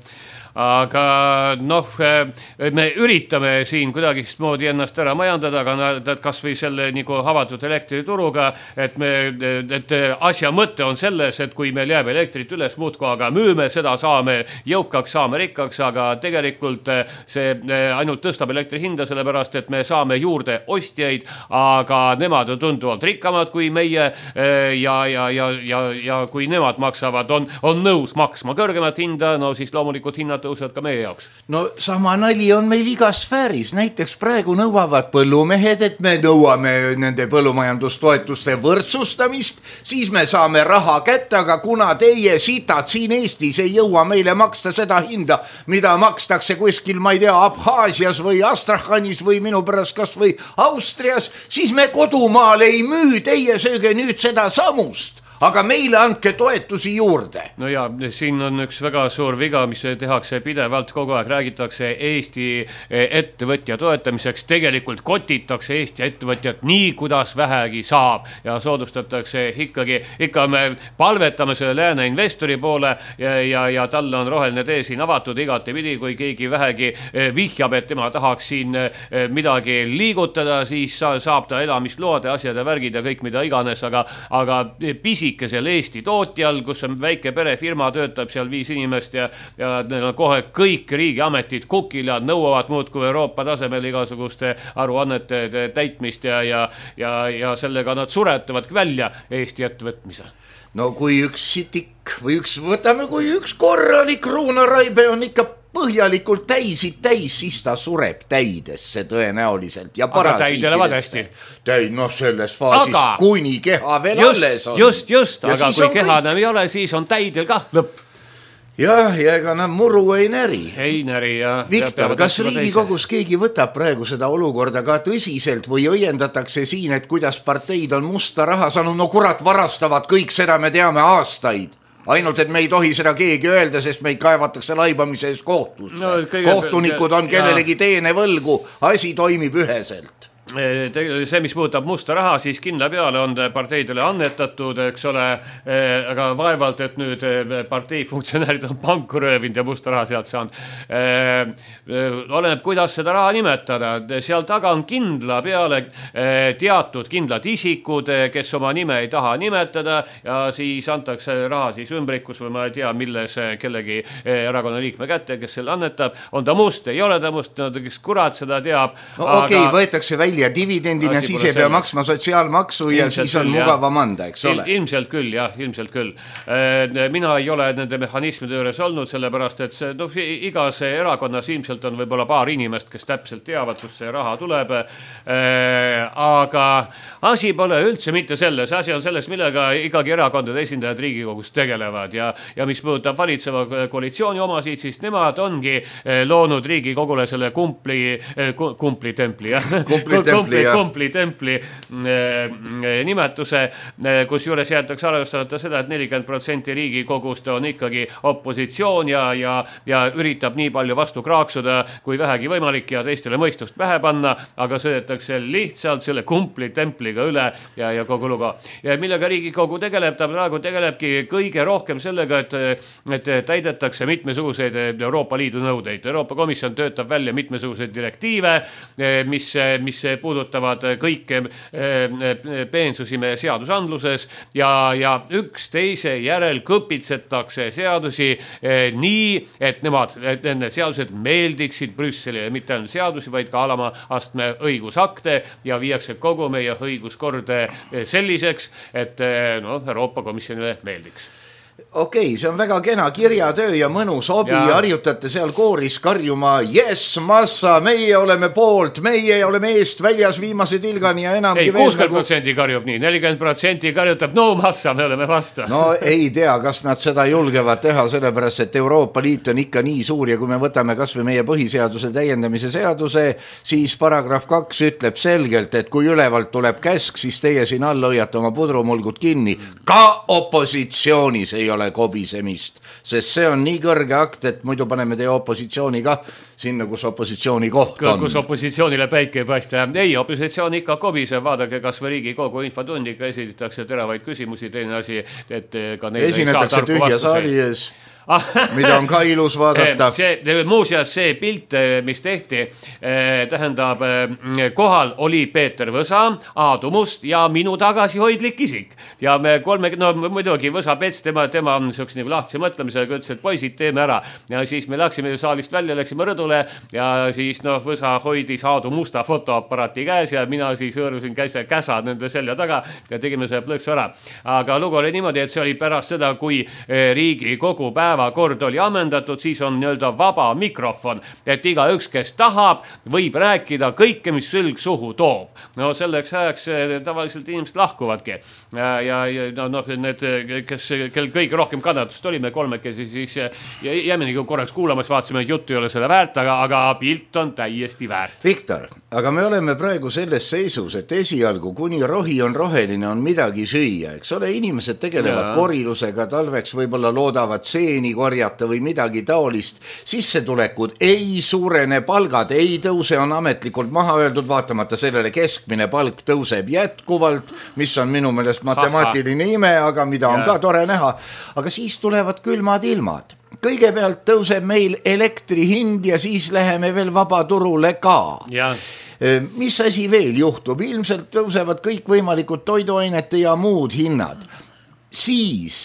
aga noh, me üritame siin kuidagistmoodi ennast ära majandada, aga kas või selle nagu avatud elektrituruga, et me, et asja mõte on selles, et kui meil jääb elektrit üles muudku, aga müüme seda, saame jõukaks, saame rikkaks, aga tegelikult see ainult tõstab elektri hinda, sellepärast, et me saame juurde ostjaid, aga nemad on tunduvalt rikkamad kui meie ja, ja, ja, ja, ja kui nemad maksavad, on, on nõus maksma kõrgemat hinda, no siis loomulikult hinnad tõusevad ka meie jaoks. No sama nali on meil igas sfääris, näiteks praegu nõuavad põllumehed, et me nõuame nende põllumajandustoetuste võrdsustamist, siis me saame raha kätte, aga kuna teie sitad siin Eestis ei jõua meile maksta seda hinda, mida makstakse kuskil, ma ei tea, Abhaasias või Astrahanis või minu pärast kas või Austrias, siis me kodumaal ei müü, teie sööge nüüd seda samust. Aga meile andke toetusi juurde. No ja, siin on üks väga suur viga, mis tehakse pidevalt, kogu aeg räägitakse Eesti ettevõtja toetamiseks, tegelikult kotitakse Eesti ettevõtjat nii, kuidas vähegi saab ja soodustatakse ikkagi, ikka me palvetame selle lääne investori poole ja, ja, ja tal on roheline tee siin avatud igati pidi, kui keegi vähegi vihjab, et tema tahaks siin midagi liigutada, siis saab ta elamisloade, asjad ja värgid ja kõik mida iganes, aga, aga pisi seal Eesti tootjal, kus on väike perefirma, töötab seal viis inimest ja, ja kohe kõik riigiametid kukil ja nõuavad muudkui Euroopa tasemel igasuguste aruannete täitmist ja, ja, ja, ja sellega nad suretavad välja Eesti ettevõtmise. No kui üks sitik või üks, võtame kui üks korralik ruunaraibe on ikka põhjalikult täisid täis, siis ta sureb täidesse tõenäoliselt ja parasiitidesse. Täid, noh selles faasis, aga kuni keha veel just, alles on. Just, just, ja aga kui keha enam ei ole, siis on täidel ka lõpp. Jah, ja ega nad muru ei näri. Ei näri, ja. Viktor, kas Riigikogus keegi võtab praegu seda olukorda ka tõsiselt või õiendatakse siin, et kuidas parteid on musta raha saanud, no kurat varastavad kõik seda, me teame aastaid. Ainult, et me ei tohi seda keegi öelda, sest meid kaevatakse laibamise ees kohtusse. No, kõige... Kohtunikud on kellelegi teene võlgu, asi toimib üheselt. See, mis puudutab musta raha, siis kindla peale on parteidele annetatud, eks ole, aga vaevalt, et nüüd partei funktsionäärid on panku röövinud ja musta raha sealt saanud. Oleneb, kuidas seda raha nimetada. Seal taga on kindla peale teatud kindlad isikud, kes oma nime ei taha nimetada ja siis antakse raha siis ümbrikus või ma ei tea, milles kellegi erakonna liikme kätte, kes selle annetab. On ta must, ei ole ta must, kes kurat seda teab. No aga... okei, okay, võetakse välja ja dividendina siis ei pea maksma sotsiaalmaksu ja ilmselt siis on küll, mugavam anda, eks ole? Ilmselt küll, jah, ilmselt küll. Mina ei ole nende mehhanismide juures olnud, sellepärast, et see, no, igas erakonnas ilmselt on võib-olla paar inimest, kes täpselt teavad, kus see raha tuleb. Aga asi pole üldse mitte selles, asi on selles, millega ikkagi erakondade esindajad Riigikogus tegelevad ja, ja mis puudutab valitseva koalitsiooni omasid, siis nemad ongi loonud Riigikogule selle kumpli, kumpli templi, jah. Kumpli Kumpli, kumpli templi nimetuse, kus juures jäetakse arvestada seda, et nelikümmend protsenti Riigikogust on ikkagi opositsioon ja, ja, ja üritab nii palju vastu kraaksuda, kui vähegi võimalik ja teistele mõistust pähe panna, aga sõidetakse lihtsalt selle kumpli templiga üle ja, ja kogu lugu. Ja millega Riigikogu tegeleb, ta praegu tegelebki kõige rohkem sellega, et, et täidetakse mitmesuguseid Euroopa Liidu nõudeid. Euroopa Komisjon töötab välja mitmesuguseid direktiive, mis, mis puudutavad kõike peensusi meie seadusandluses ja, ja üks teise järel kõpitsetakse seadusi nii, et nemad, et need seadused meeldiksid Brüsselile, mitte ainult seadusi, vaid ka alama astme õigusakte ja viiakse kogu meie õiguskord selliseks, et no, Euroopa Komisjonile meeldiks. Okei, okay, see on väga kena kirjatöö ja mõnus hobi, ja. Harjutate seal kooris karjuma, yes, massa, meie oleme poolt, meie oleme eest väljas viimase tilgani ja enamgi ei, kuuskümmend protsenti karjub nii, nelikümmend protsenti karjutab, no massa, me oleme vastu. No ei tea, kas nad seda julgevad teha, sellepärast, et Euroopa Liit on ikka nii suur ja kui me võtame kas või meie põhiseaduse täiendamise seaduse, siis paragrahv kaks ütleb selgelt, et kui ülevalt tuleb käsk, siis teie siin all hoiate oma pudrumulgud kinni, ka opositsioonis ei ole kobisemist, sest see on nii kõrge akt, et muidu paneme teie opositsiooni ka sinna, kus opositsiooni koht on. Kus opositsioonile päike ei paista. Ei, opositsioon ikka kobise, vaadake, kas või Riigikogu infotundiga esitatakse teravaid küsimusi, teine asi, et ka neile esinetakse tühja saali ees. mida on ka ilus vaadata. See, muuseas see pilt, mis tehti, tähendab, kohal oli Peeter Võsa, Aadu Must ja minu tagasihoidlik isik. Ja me kolme, no muidugi Võsa Pets, tema, tema on sihukese nagu lahtise mõtlemisega, ütles, et poisid, teeme ära. Ja siis me läksime saalist välja, läksime rõdule ja siis noh, Võsa hoidis Aadu Musta fotoaparaati käes ja mina siis hõõrusin käsa, käsa nende selja taga ja tegime selle plõksu ära. Aga lugu oli niimoodi, et see oli pärast seda, kui Riigikogu päevakord oli ammendatud, siis on nii-öelda vaba mikrofon, et iga üks, kes tahab, võib rääkida kõike, mis sülg suhu toob. No selleks ajaks tavaliselt inimesed lahkuvadki. Ja, ja, ja no, no, need, kes, kel kõige rohkem kannatust oli, me kolmekesi, siis jääme nii korraks kuulamas, vaatasime, et juttu ei ole seda väärt, aga, aga pilt on täiesti väärt. Viktor, aga me oleme praegu selles seisus, et esialgu, kuni rohi on roheline, on midagi süüa, eks ole, inimesed tegelevad ja. Korilusega, talveks võib-olla loodavad seeni korjata või midagi taolist, sissetulekud ei suurene, palgad ei tõuse, on ametlikult maha öeldud, vaatamata sellele keskmine palk tõuseb jätkuvalt, mis on minu meelest matemaatiline ime, aga mida on ja. Ka tore näha, aga siis tulevad külmad ilmad. Kõigepealt tõuseb meil elektri hind ja siis läheme veel vabaturule ka. Ja. Mis asi veel juhtub? Ilmselt tõusevad kõik võimalikud toiduainete ja muud hinnad. Siis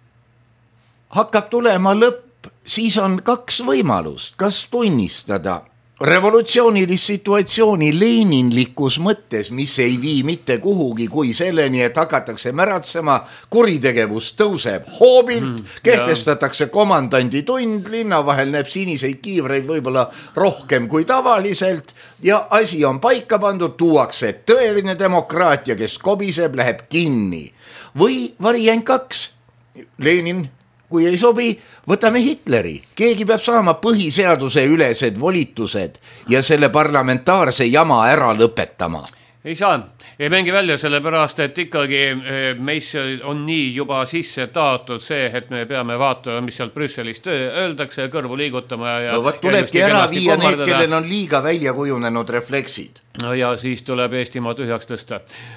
hakkab tulema lõpp, siis on kaks võimalust, kas tunnistada revolutsioonilist situatsiooni leeninlikus mõttes, mis ei vii mitte kuhugi kui selleni, et hakatakse märatsema, kuritegevus tõuseb hoobilt, mm, kehtestatakse komandandi tund, linna vahel näeb siniseid kiivreid võib-olla rohkem kui tavaliselt ja asi on paika pandud, tuuakse tõeline demokraatia, kes kobiseb, läheb kinni. Või variant kaks, Lenin, kui ei sobi, võtame Hitleri. Keegi peab saama põhiseaduse ülesed volitused ja selle parlamentaarse jama ära lõpetama. Ei saa, ei mängi välja selle pärast, et ikkagi meis on nii juba sisse taotud see, et me peame vaatama, mis seal Brüsselist öeldakse ja kõrvu liigutama. Ja no võt tulebki ära viia need, kellel on liiga välja kujunenud refleksid. No ja siis tuleb Eestimaa tühjaks tõsta.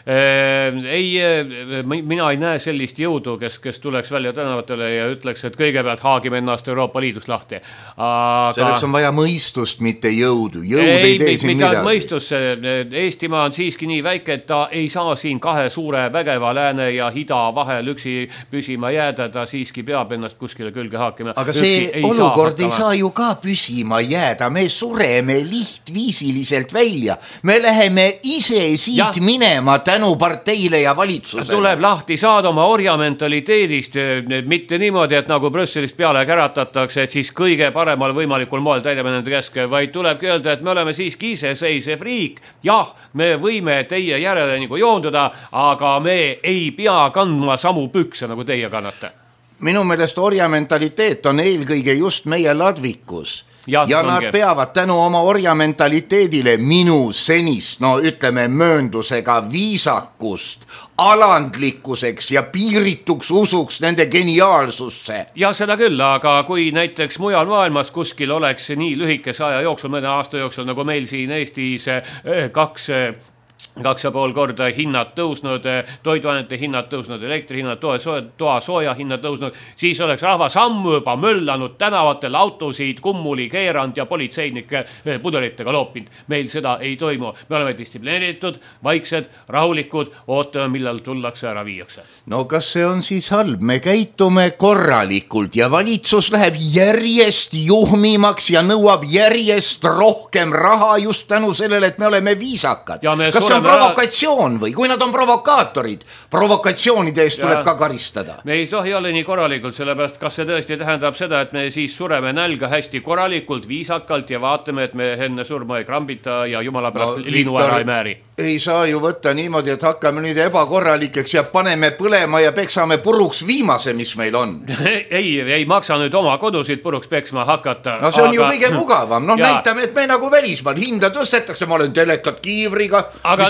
Ei, mina ei näe sellist jõudu, kes, kes tuleks välja tänavatele ja ütleks, et kõigepealt haagime ennast Euroopa Liidust lahti. Aga... selleks on vaja mõistust, mitte jõudu. Jõud ei, ei tee siin midagi. Mõistus, Eestimaa on siiski nii väike, et ta ei saa siin kahe suure vägeva lääne ja hida vahel üksi püsima jääda, ta siiski peab ennast kuskile külge haakima. Aga see ei olukord saa ei saa ju ka püsima jääda, me sureme lihtviisiliselt välja. Me läheme ise siit ja. Minema tänu parteile ja valitsusele. Tuleb lahti saada oma orja mentaliteedist, mitte niimoodi, et nagu Brüsselist peale käratatakse, et siis kõige paremal võimalikul moel täidame nende käske, vaid tulebki öelda, et me oleme siiski iseseisev riik. Jah, me võime teie järele nagu joonduda, aga me ei pea kandma samu pükse, nagu teie kannate. Minu meelest orja mentaliteet on eelkõige just meie ladvikus. Ja, ja nad ongi. Peavad tänu oma orja mentaliteedile minu senist, no ütleme mööndusega viisakust, alandlikkuseks ja piirituks usuks nende geniaalsusse. Ja seda küll, aga kui näiteks mujal maailmas kuskil oleks nii lühikese aja jooksul, mõne aasta jooksul, nagu meil siin Eestis kaks kaks ja pool korda hinnad tõusnud, toiduainete hinnad tõusnud, elektri hinnad, toa, soe, toa sooja hinnad tõusnud, siis oleks rahvas ammu juba möllanud tänavatel autosid, kummuli keerand ja politseinike pudelitega loopinud. Meil seda ei toimu. Me oleme distsiplineeritud, vaiksed, rahulikud, ootame, millal tullakse ära viiakse. No kas see on siis halb? Me käitume korralikult ja valitsus läheb järjest juhmimaks ja nõuab järjest rohkem raha just tänu sellele, et me oleme viisakad. Kas see on provokatsioon või? Kui nad on provokaatorid, provokatsioonide eest tuleb ka karistada. Me ei tohi olla nii korralikult, sellepärast kas see tõesti tähendab seda, et me siis sureme nälga hästi korralikult, viisakalt ja vaatame, et me enne surma ei krambita ja jumala pärast no, linnu ära ei määri. Ei saa ju võtta niimoodi, et hakkame nüüd ebakorralikeks ja paneme põlema ja peksame puruks viimase, mis meil on. ei, ei maksa nüüd oma kodusid puruks peksma hakata. No see on aga... ju kõige mugavam. Noh, ja... näitame, et me nagu välismaal hinda tõstetakse, ma olen telekat kiivriga, aga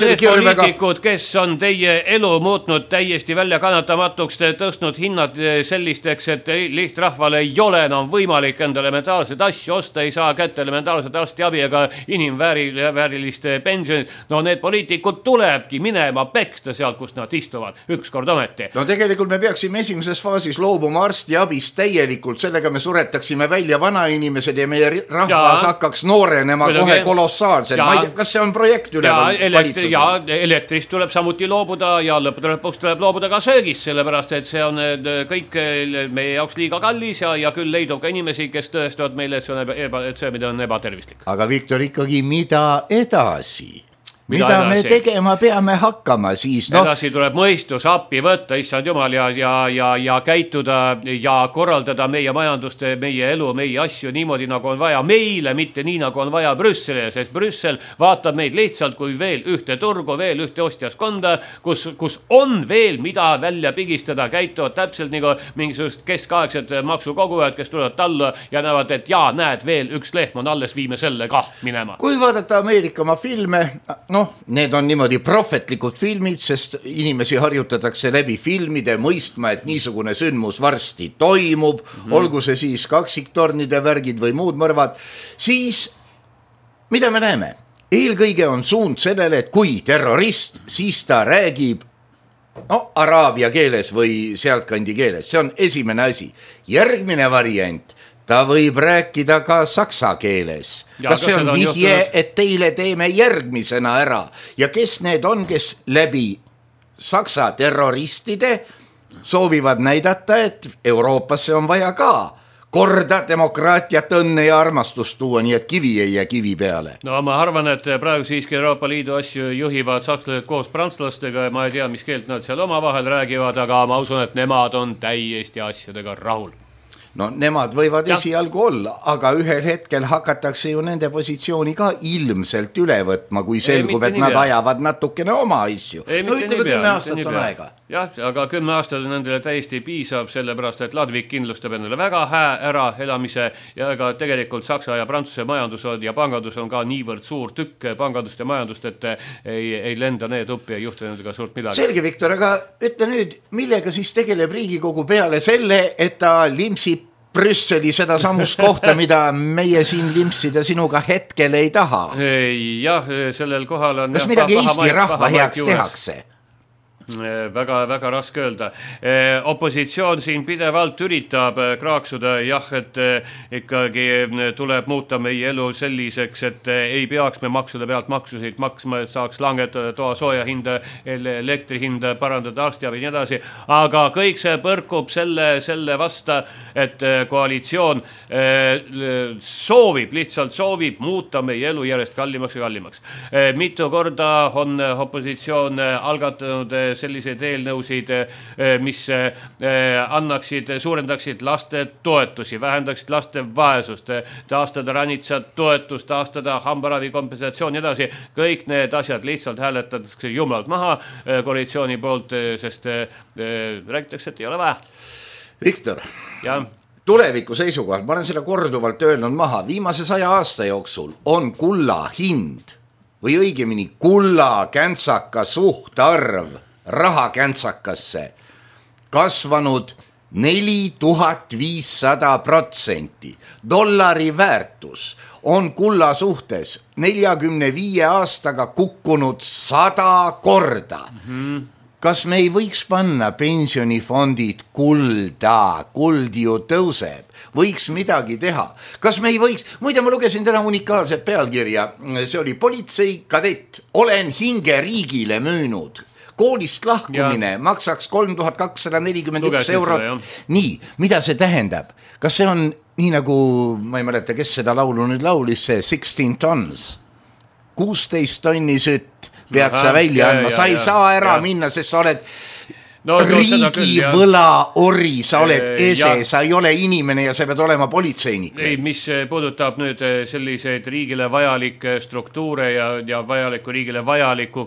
need poliitikud, kes on teie elu muutnud täiesti välja kannatamatuks, tõstnud hinnad sellisteks, et lihtrahval ei ole enam võimalik enda elementaarseid asju osta, ei saa kätte elementaarset arstiabi ega inimväärilist pensionit. No need poliitikud tulebki minema peksta sealt, kus nad istuvad, ükskord ometi. No tegelikult me peaksime esimeses faasis loobuma arstiabist täielikult, sellega me suretaksime välja vanainimesed ja meie rahvas hakkaks noorenema kohe kolossaalselt. Ma ei tea, kas see on projekt üleval valitsusel? Ja elektrist tuleb samuti loobuda ja lõpuks tuleb loobuda ka söögist, sellepärast et see on kõik meie jaoks liiga kallis ja, ja küll leidub ka inimesi, kes tõestavad meile, et see, on eba, et see mida on ebatervislik. Aga Viktor, ikkagi mida edasi? Mida, mida me tegema peame hakkama siis? No... Edasi tuleb mõistus appi võtta, issand jumal, ja, ja, ja, ja käituda ja korraldada meie majandust, meie elu, meie asju niimoodi, nagu on vaja meile, mitte nii, nagu on vaja Brüsselile, sest Brüssel vaatab meid lihtsalt kui veel ühte turgu, veel ühte ostjaskonda, kus, kus on veel mida välja pigistada, käituvad täpselt nagu mingisugust keskaegsed maksukogujad, kes tulevad tallu ja näevad, et jaa, näed, veel üks lehm on alles, viime selle ka minema. Kui vaadata Ameerikamaa filme, no need on niimoodi prohvetlikud filmid, sest inimesi harjutatakse läbi filmide mõistma, et niisugune sündmus varsti toimub, mm-hmm. olgu see siis kaksiktornide värgid või muud mõrvad, siis mida me näeme? Eelkõige on suund sellele, et kui terrorist, siis ta räägib no, araabia keeles või sealtkandi keeles. See on esimene asi. Järgmine variant, ta võib rääkida ka saksa keeles. Ja, kas see on vihje, et teile teeme järgmisena ära? Ja kes need on, kes läbi saksa terroristide soovivad näidata, et Euroopasse on vaja ka korda demokraatiat, õnne ja armastust tuua, nii et kivi ei jää kivi peale. No ma arvan, et praegu siiski Euroopa Liidu asju juhivad sakslased koos prantslastega ja ma ei tea, mis keelt nad seal omavahel räägivad, aga ma usun, et nemad on täiesti asjadega rahul. No nemad võivad ja. esialgu olla, aga ühel hetkel hakatakse ju nende positsiooni ka ilmselt üle võtma, kui selgub, ei, et nad pea. ajavad natukene oma asju. Ei, no ütleme, kümme aastat on aega. Jah, aga kümme aastat on nendele täiesti piisav, sellepärast, et Ladvik kindlustab endale väga hää ära elamise ja ka tegelikult Saksa ja Prantsuse majandus on, ja pangandus on ka niivõrd suur tükk pangandust ja majandust, et ei, ei lenda need uppi ja juhtu nendega suurt midagi. Selge, Viktor, aga ütle nüüd, millega siis tegeleb Riigikogu peale selle, et ta limsib Brüsseli seda samust kohta, mida meie siin limpsida sinuga hetkel ei taha. Jah, sellel kohal on... Kas jah, midagi Eesti rahva heaks tehakse? Väga, väga raske öelda. Opositsioon siin pidevalt üritab kraaksuda, jah, et ikkagi tuleb muuta meie elu selliseks, et ei peaks me maksude pealt maksusid maksma, et saaks langetada toa sooja hinda, elektri hinda, parandada arstiabi ja nii edasi. Aga kõik see põrkub selle, selle vasta, et koalitsioon soovib, lihtsalt soovib muuta meie elu järjest kallimaks ja kallimaks. Mitu korda on opositsioon algatanud selliseid eelnõusid, mis annaksid, suurendaksid laste toetusi, vähendaksid laste vaesust, taastada ranitsat toetust, taastada hambaravi kompensatsioon ja edasi. Kõik need asjad lihtsalt hääletatakse jumalalt maha koalitsiooni poolt, sest räägitakse, et ei ole vaja. Viktor, ja. tuleviku seisukohalt, ma olen selle korduvalt öelnud maha, viimase saja aasta jooksul on kulla hind või õigemini kulla käntsaka suhtarv raha käntsakasse kasvanud neli tuhat viissada protsenti. Dollari väärtus on kulla suhtes neljakümne viie aastaga kukkunud sada korda. Mm-hmm. Kas me ei võiks panna pensionifondid kulda? Kuld ju tõuseb. Võiks midagi teha. Kas me ei võiks... Muide, ma lugesin täna unikaalset pealkirja. See oli politsei kadett. Olen hinge riigile müünud. Koolist lahkumine ja. maksaks kolm tuhat kakssada nelikümmend üks eurot. Nii, mida see tähendab? Kas see on nii nagu, ma ei mäleta, kes seda laulu nüüd laulis, see sixteen tons? kuusteist tonni sütt pead sa välja andma. Sa ei ja, saa ära ja. minna, sest sa oled No, no, riigi võla ori, sa oled ese, sa ei ole inimene ja sa pead olema politseinik. Ei, mis puudutab nüüd selliseid riigile vajalikke struktuure ja, ja vajaliku riigile vajaliku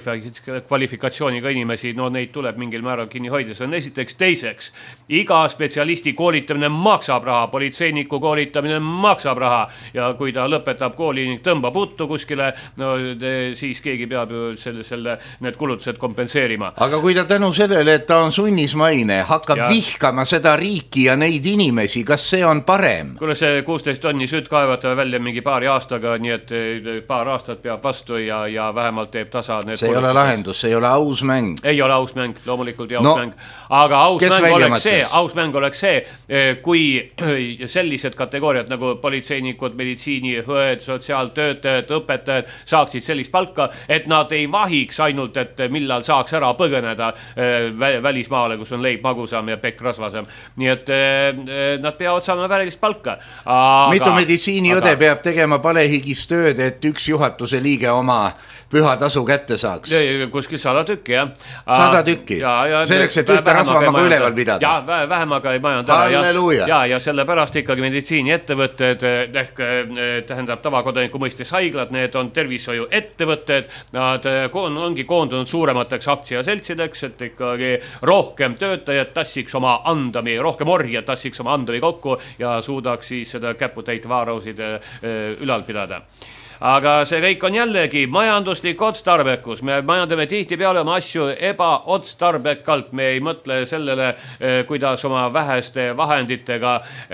kvalifikatsiooniga inimesi, no neid tuleb mingil määral kinni hoida. See on esiteks. Teiseks, iga spetsialisti koolitamine maksab raha, politseiniku koolitamine maksab raha ja kui ta lõpetab kooli ning tõmbab uttu kuskile, no siis keegi peab ju selle, selle, need kulutused kompenseerima. Aga kui ta tänu selle et ta on sunnismaine, hakkab ja. vihkama seda riiki ja neid inimesi, kas see on parem? Kuule see kuusteist tonni sütt kaevata välja mingi paari aastaga, nii et paar aastat peab vastu ja, ja vähemalt teeb tasa. See ei ole lahendus, see ei ole aus mäng. Ei ole aus mäng, loomulikult ei aus no, mäng. Aga aus mäng, oleks see, aus mäng oleks see, kui sellised kategooriad nagu politseinikud, meditsiini, õed, sotsiaaltöötajad, õpetajad saaksid sellist palka, et nad ei vahiks ainult, et millal saaks ära põgeneda välismaale, kus on leib magusam ja pekk rasvasam. Nii et eh, nad peavad saama värilist palka. Aga, mitu meditsiiniõde aga... peab tegema palehigis tööd, et üks juhatuse liige oma püha tasu kätte saaks? Kuskil sada tükki, jah. Sada tükki? Ja, ja, Selleks, et ühte rasvamaga üleval pidada? Ja, vähemaga ei majanda. Halleluuja! Ja, ja sellepärast ikkagi meditsiini ettevõtted, ehk tähendab tavakodaniku mõistes haiglad, need on tervishoiu ettevõtted, nad ongi koondunud suuremateks aktsiaseltsideks, et ikkagi rohkem töötajad tassiks oma andami, rohkem orjad tassiks oma andami kokku ja suudaks siis seda käputäit vaarausid ülal pidada. Aga see kõik on jällegi majanduslik otstarbekus. Me majandame tihti peale oma asju ebaotstarbekalt. Me ei mõtle sellele, kuidas oma väheste vahenditega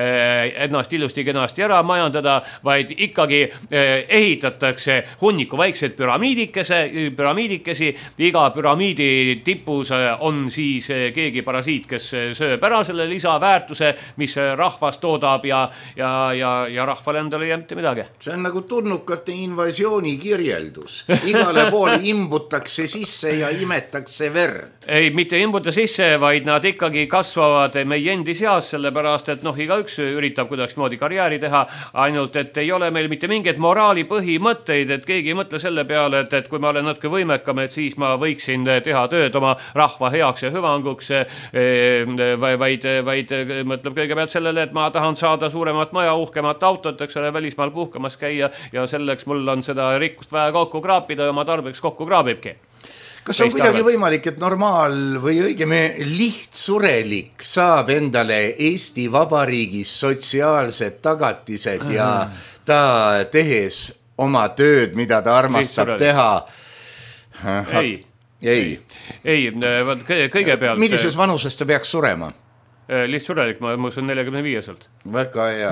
ennast ilusti kenasti ära majandada, vaid ikkagi ehitatakse hunniku väikseid püramiidikese, püramiidikesi. Iga püramiidi tipus on siis keegi parasiit, kes sööb ära selle lisaväärtuse, mis rahvas toodab ja, ja, ja, ja rahval endal ei jämte midagi. See on nagu turnukate invasiooni kirjeldus. Igale poole imbutakse sisse ja imetakse verd. Ei, mitte imbuta sisse, vaid nad ikkagi kasvavad meie endi seas, sellepärast, et noh, igaüks üritab kuidagi moodi karjääri teha, ainult, et ei ole meil mitte mingeid moraali põhimõtteid, et keegi ei mõtle selle peale, et, et kui ma olen natuke võimekam, et siis ma võiksin teha tööd oma rahva heaks ja hüvanguks, vaid, vaid mõtleb kõigepealt sellele, et ma tahan saada suuremat maja, uhkemat autot, eks ole, välismaal puhkamas käia ja selleks mul on seda rikkust vaja kokku kraapida ja oma tarbeks kokku kraabibki. Kas on kuidagi võimalik, et normaal või õigeme lihtsurelik saab endale Eesti Vabariigis sotsiaalsed tagatised ja ta tehes oma tööd, mida ta armastab teha? Ei. Ei. Ei, kõigepealt. Millises vanuses ta peaks surema? Lihtsurelik, ma mõusun nelikümmend viieselt. Väga hea.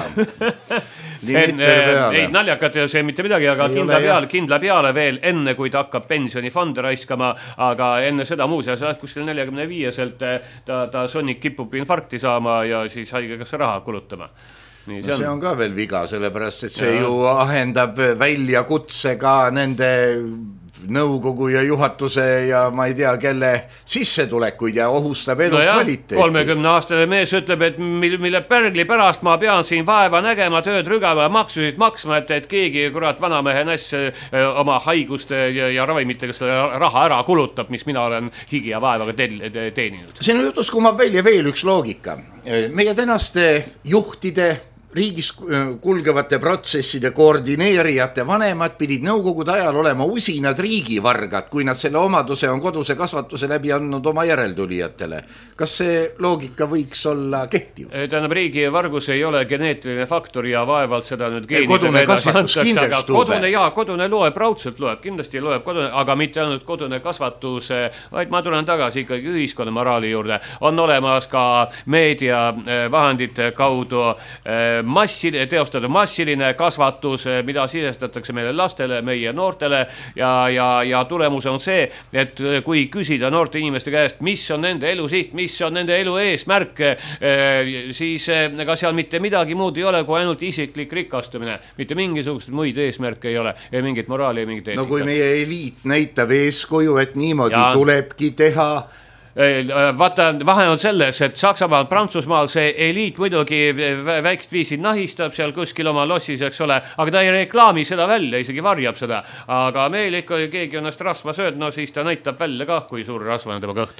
Ei, naljakat ei see mitte midagi, aga kindla peale, kindla peale veel enne, kui ta hakkab pensionifonde raiskama, aga enne seda muuseas, kuskil nelikümmend viieselt ta, ta sonnik kipub infarkti saama ja siis haigekassa raha kulutama. Nii, see, on... see on ka veel viga, sellepärast, et see ja. ju ahendab välja kutse ka nende nõukogu ja juhatuse ja ma ei tea, kelle sissetulekuid ja ohustab elu no kvaliteeti. kolmekümne aastane mees ütleb, et mille pärgli pärast ma pean siin vaeva nägema, tööd rügama ja maksusid maksma, et, et keegi kurat vanamehe näss oma haiguste ja, ja ravimitega selle raha ära kulutab, mis mina olen higi ja vaevaga teeninud. Siin jutus kumab välja veel üks loogika. Meie tänaste juhtide riigis kulgevate protsesside koordineerijate vanemad pidid nõukogude ajal olema usinad riigivargad, kui nad selle omaduse on koduse kasvatuse läbi andnud oma järeltulijatele. Kas see loogika võiks olla kehtiv? Tähendab, riigivargus ei ole geneetiline faktor ja vaevalt seda nüüd geenide kodune kasvatus kindlasti kodune, jaa, kodune loeb, raudselt loeb, kindlasti loeb kodune, aga mitte ainult kodune kasvatus, vaid ma tulen tagasi ikkagi ühiskonna moraali juurde. On olemas ka meediavahendite kaudu Massil, teostada massiline kasvatus, mida sisestatakse meile lastele, meie noortele ja, ja, ja tulemus on see, et kui küsida noorte inimeste käest, mis on nende elu siht, mis on nende elu eesmärk, siis ega seal mitte midagi muud ei ole, kui ainult isiklik rikastumine. Mitte mingisugust muid eesmärke ei ole, ei mingit moraali, mingit eetikat. No kui meie eliit näitab eeskuju, et niimoodi ja. tulebki teha. Vaata, vahe on selles, et Saksamaal, Prantsusmaal see eliit muidugi väikest viisi nahistab seal kuskil oma lossis, eks ole, aga ta ei reklaami seda välja, isegi varjab seda. Aga meil ikka keegi ennast rasva sööd, no siis ta näitab välja ka, kui suur rasvane tema kõht on.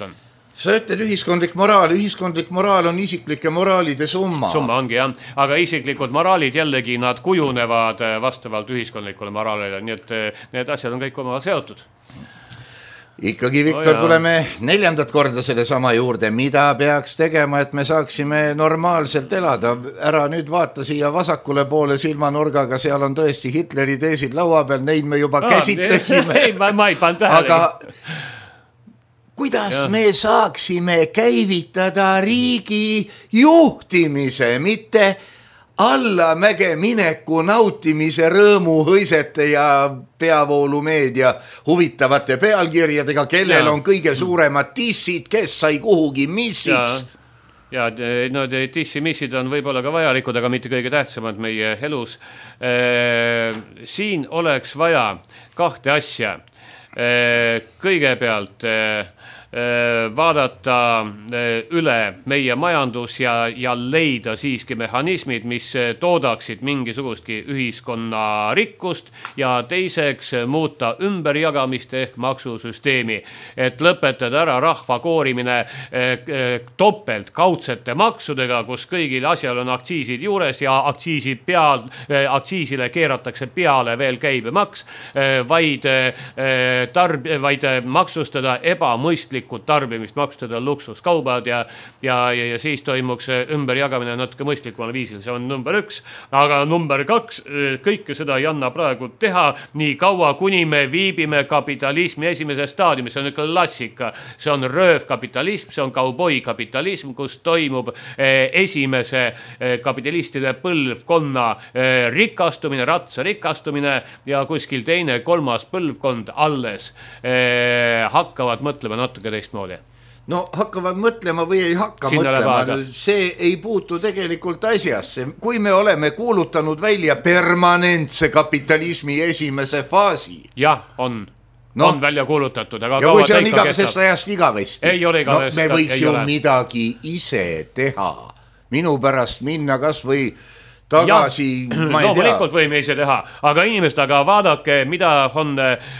sa ütled ühiskondlik moraal, ühiskondlik moraal on isiklike moraalide summa. Summa ongi jah, aga isiklikud moraalid jällegi nad kujunevad vastavalt ühiskondlikule moraalile, nii et need asjad on kõik omavahel seotud. Ikkagi, Viktor, oh, tuleme neljandat korda selle sama juurde, mida peaks tegema, et me saaksime normaalselt elada. Ära nüüd vaata siia vasakule poole silmanurgaga, seal on tõesti Hitleri teesid laua peal, neid me juba ah, käsitlesime. Ei, ma, ma ei pannud tähele. Aga kuidas ja. me saaksime käivitada riigi juhtimise, mitte allamäge mineku nautimise rõõmu hõisete ja peavoolumeedia huvitavate pealkirjadega, kellel ja. on kõige suuremad tissid, kes sai kuhugi missiks. Ja, ja no, tissi-missid on võib-olla ka vajalikud, aga mitte kõige tähtsamad meie elus. Siin oleks vaja kahte asja. Kõigepealt vaadata üle meie majandus ja, ja leida siiski mehhanismid, mis toodaksid mingisugustki ühiskonna rikkust ja teiseks muuta ümberjagamist ehk maksusüsteemi, et lõpetada ära rahva koorimine topelt kaudsete maksudega, kus kõigil asjal on aktsiisid juures ja aktsiisi peal, aktsiisile keeratakse peale veel käibemaks, vaid, tarb, vaid maksustada ebamõistlik tarbimist, maksustada luksuskaubad ja, ja, ja, ja siis toimuks ümberjagamine natuke mõistlikumal viisil. See on number üks, aga number kaks, kõike seda ei anna praegu teha nii kaua, kuni me viibime kapitalismi esimeses staadiumis. See on ikka klassika. See on röövkapitalism, see on kauboi-kapitalism, kus toimub esimese kapitalistide põlvkonna rikastumine, ratsa rikastumine ja kuskil teine, kolmas põlvkond alles hakkavad mõtlema natuke teistmoodi. No hakkavad mõtlema või ei hakka Sinna mõtlema, see ei puutu tegelikult asjasse. Kui me oleme kuulutanud välja permanentse kapitalismi esimese faasi. Jah, on. No. On välja kuulutatud. Aga ja kui see on igavesest ajast igavesti, ei ole igavest, no, me võiks ei ju ole. midagi ise teha. Minu pärast minna kas või tagasi, ja, ma ei tea. Loomulikult võime ise teha, aga inimest, aga vaadake, mida on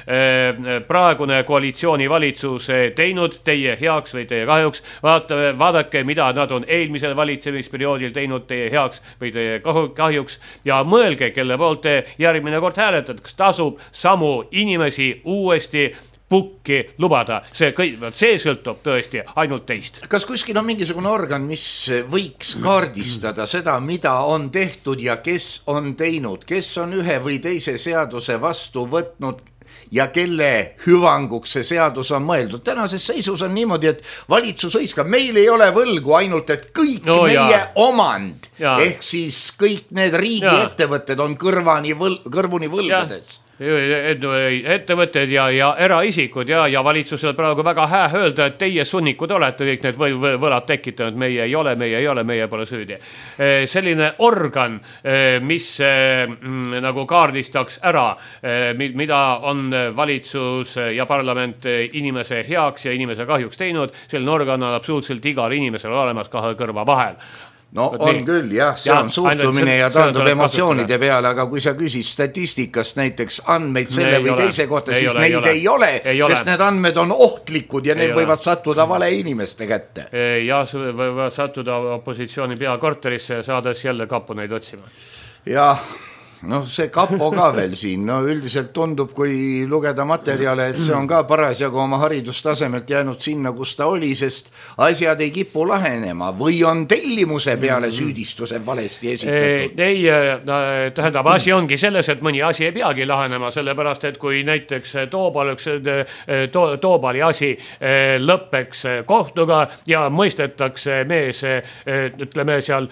praegune koalitsioonivalitsus teinud teie heaks või teie kahjuks. Vaatame, vaadake, mida nad on eelmisel valitsemisperioodil teinud teie heaks või teie kahjuks ja mõelge, kelle poolt te järgmine kord hääletad, kas tasub samu inimesi uuesti pukki lubada. See, see sõltub tõesti ainult teist. Kas kuskil on mingisugune organ, mis võiks kaardistada seda, mida on tehtud ja kes on teinud, kes on ühe või teise seaduse vastu võtnud ja kelle hüvanguks see seadus on mõeldud? Tänases seisus on niimoodi, et valitsus hõiskab, meil ei ole võlgu, ainult et kõik no, meie ja. omand, ja. ehk siis kõik need riigi ja. ettevõtted on kõrvani võl, kõrvuni võlgades. Ettevõtted ja, ja eraisikud ja, ja valitsusel praegu väga hää öelda, et teie sunnikud olete kõik need võl, võlad tekitanud, meie ei ole, meie ei ole, meie pole süüdi. Selline organ, mis nagu kaardistaks ära, mida on valitsus ja parlament inimese heaks ja inimese kahjuks teinud, selline organ on absoluutselt igal inimesel olemas kahe kõrva vahel. No Võt on nii. küll, jah, see ja, on suhtumine ja taandub emotsioonide peale, aga kui sa küsid statistikast näiteks andmeid selle ei või ole. teise kohta, ei siis ole, neid ei ole, ei ole ei sest ole. need andmed on ohtlikud ja ei need ole. võivad sattuda vale inimeste kätte. Ja võivad sattuda opositsiooni peakorterisse ja saades jälle kapu neid otsima. Jah. No see kapo ka veel siin, no üldiselt tundub, kui lugeda materjale, et see on ka parasjagu oma haridustasemelt jäänud sinna, kus ta oli, sest asjad ei kipu lahenema või on tellimuse peale süüdistuse valesti esitatud? Ei, no, tähendab, asi ongi selles, et mõni asi ei peagi lahenema, sellepärast, et kui näiteks Toobal üks, to, Toobali asi lõppeks kohtuga ja mõistetakse mees, ütleme seal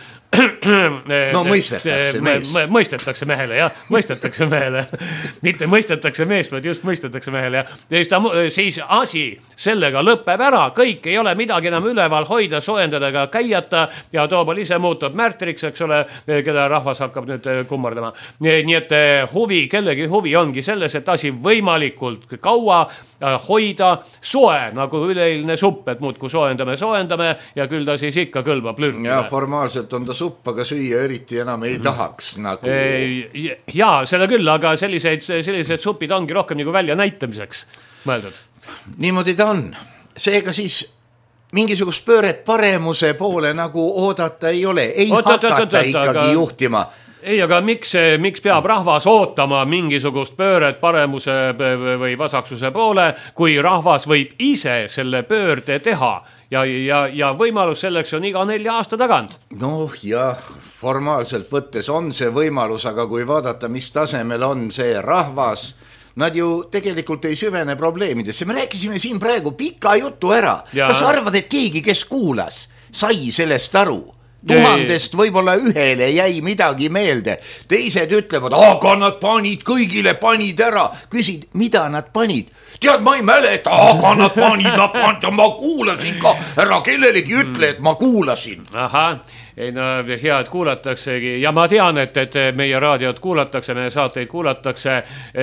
no mõistetakse mees. Mõistetakse mehele, jah, mõistetakse mehele. Mitte mõistetakse meest, vaid just mõistetakse mehele. Ja siis, ta, siis asi sellega lõpeb ära, kõik ei ole midagi enam üleval hoida, soojendada ega käiata ja Toobal ise muutub märtriks, eks ole, keda rahvas hakkab nüüd kummardama. Nii et huvi, kellegi huvi ongi selles, et asi võimalikult kaua hoida soe, nagu üleilne supp, et muudku soojendame, soojendame ja küll ta siis ikka kõlbab lürkile. Ja formaalselt on ta supp, aga süüa eriti enam ei tahaks nagu. Jaa, seda küll, aga sellised, sellised supid ongi rohkem nagu välja näitamiseks mõeldud. Niimoodi ta on. Seega siis mingisugust pööret paremuse poole nagu oodata ei ole, ei Oot, hakata oot, oot, oot, ikkagi aga... juhtima. Ei, aga miks, miks peab rahvas ootama mingisugust pööret paremuse või vasaksuse poole, kui rahvas võib ise selle pöörde teha? Ja, ja, ja võimalus selleks on iga nelja aasta tagant. Noh jah, formaalselt võttes on see võimalus, aga kui vaadata, mis tasemel on see rahvas, nad ju tegelikult ei süvene probleemidesse. Me rääkisime siin praegu pika jutu ära. Ja. Kas arvad, et keegi, kes kuulas, sai sellest aru? Tuhandest võib-olla ühele jäi midagi meelde. Teised ütlevad, aga nad panid, kõigile panid ära. Küsid, mida nad panid? Tead, ma ei mäleta, aga nad panid, nad panid, ma kuulasin ka. Ära kellelegi ütle, et ma kuulasin. Aha, ei no hea, et kuulataksegi. Ja ma tean, et, et meie raadiot kuulatakse, meie saateid kuulatakse.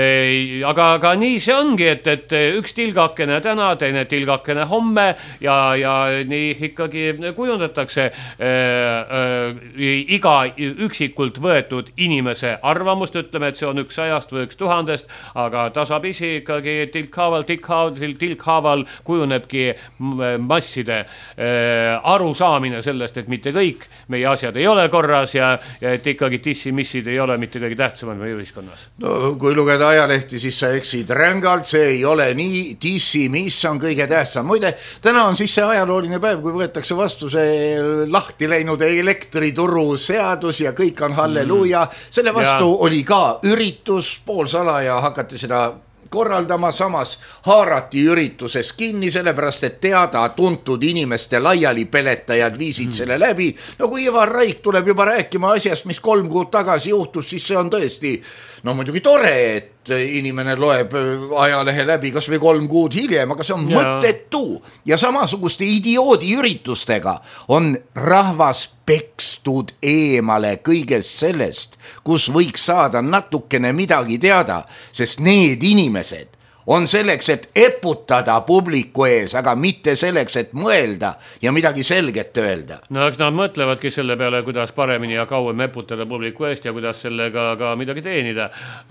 Aga, aga nii see ongi, et, et üks tilgakene täna, teine tilgakene homme ja, ja nii ikkagi kujundatakse äh, äh, iga üksikult võetud inimese arvamust. Ütleme, et see on üks sajast või üks tuhandest, aga tasapisi ikkagi tilkhaaval, tilkhaaval, tilkhaaval kujunebki masside äh, arusaamine sellest, et mitte kõik meie asjad ei ole korras ja, ja et ikkagi dissimissid ei ole mitte kõige tähtsamad meie ühiskonnas. No, kui lugeda ajalehti, siis sa eksid rängalt, see ei ole nii, dissimis on kõige tähtsam. Muide, täna on siis see ajalooline päev, kui võetakse vastu see lahti läinud elektrituru seadus ja kõik on halleluuja. Selle vastu ja. Oli ka üritus, poolsala ja hakati seda korraldama, samas haarati ürituses kinni, sellepärast et teada tuntud inimeste laiali peletajad viisid mm. selle läbi. No kui Ivar Raik tuleb juba rääkima asjast, mis kolm kuud tagasi juhtus, siis see on tõesti, no muidugi tore, et inimene loeb ajalehe läbi kas või kolm kuud hiljem, aga see on ja. Mõttetu. Ja samasuguste idioodi üritustega on rahvas pekstud eemale kõigest sellest, kus võiks saada natukene midagi teada, sest need inimesed on selleks, et eputada publiku ees, aga mitte selleks, et mõelda ja midagi selget öelda. No eks nad mõtlevadki selle peale, kuidas paremini ja kauem eputada publiku eest ja kuidas sellega ka midagi teenida.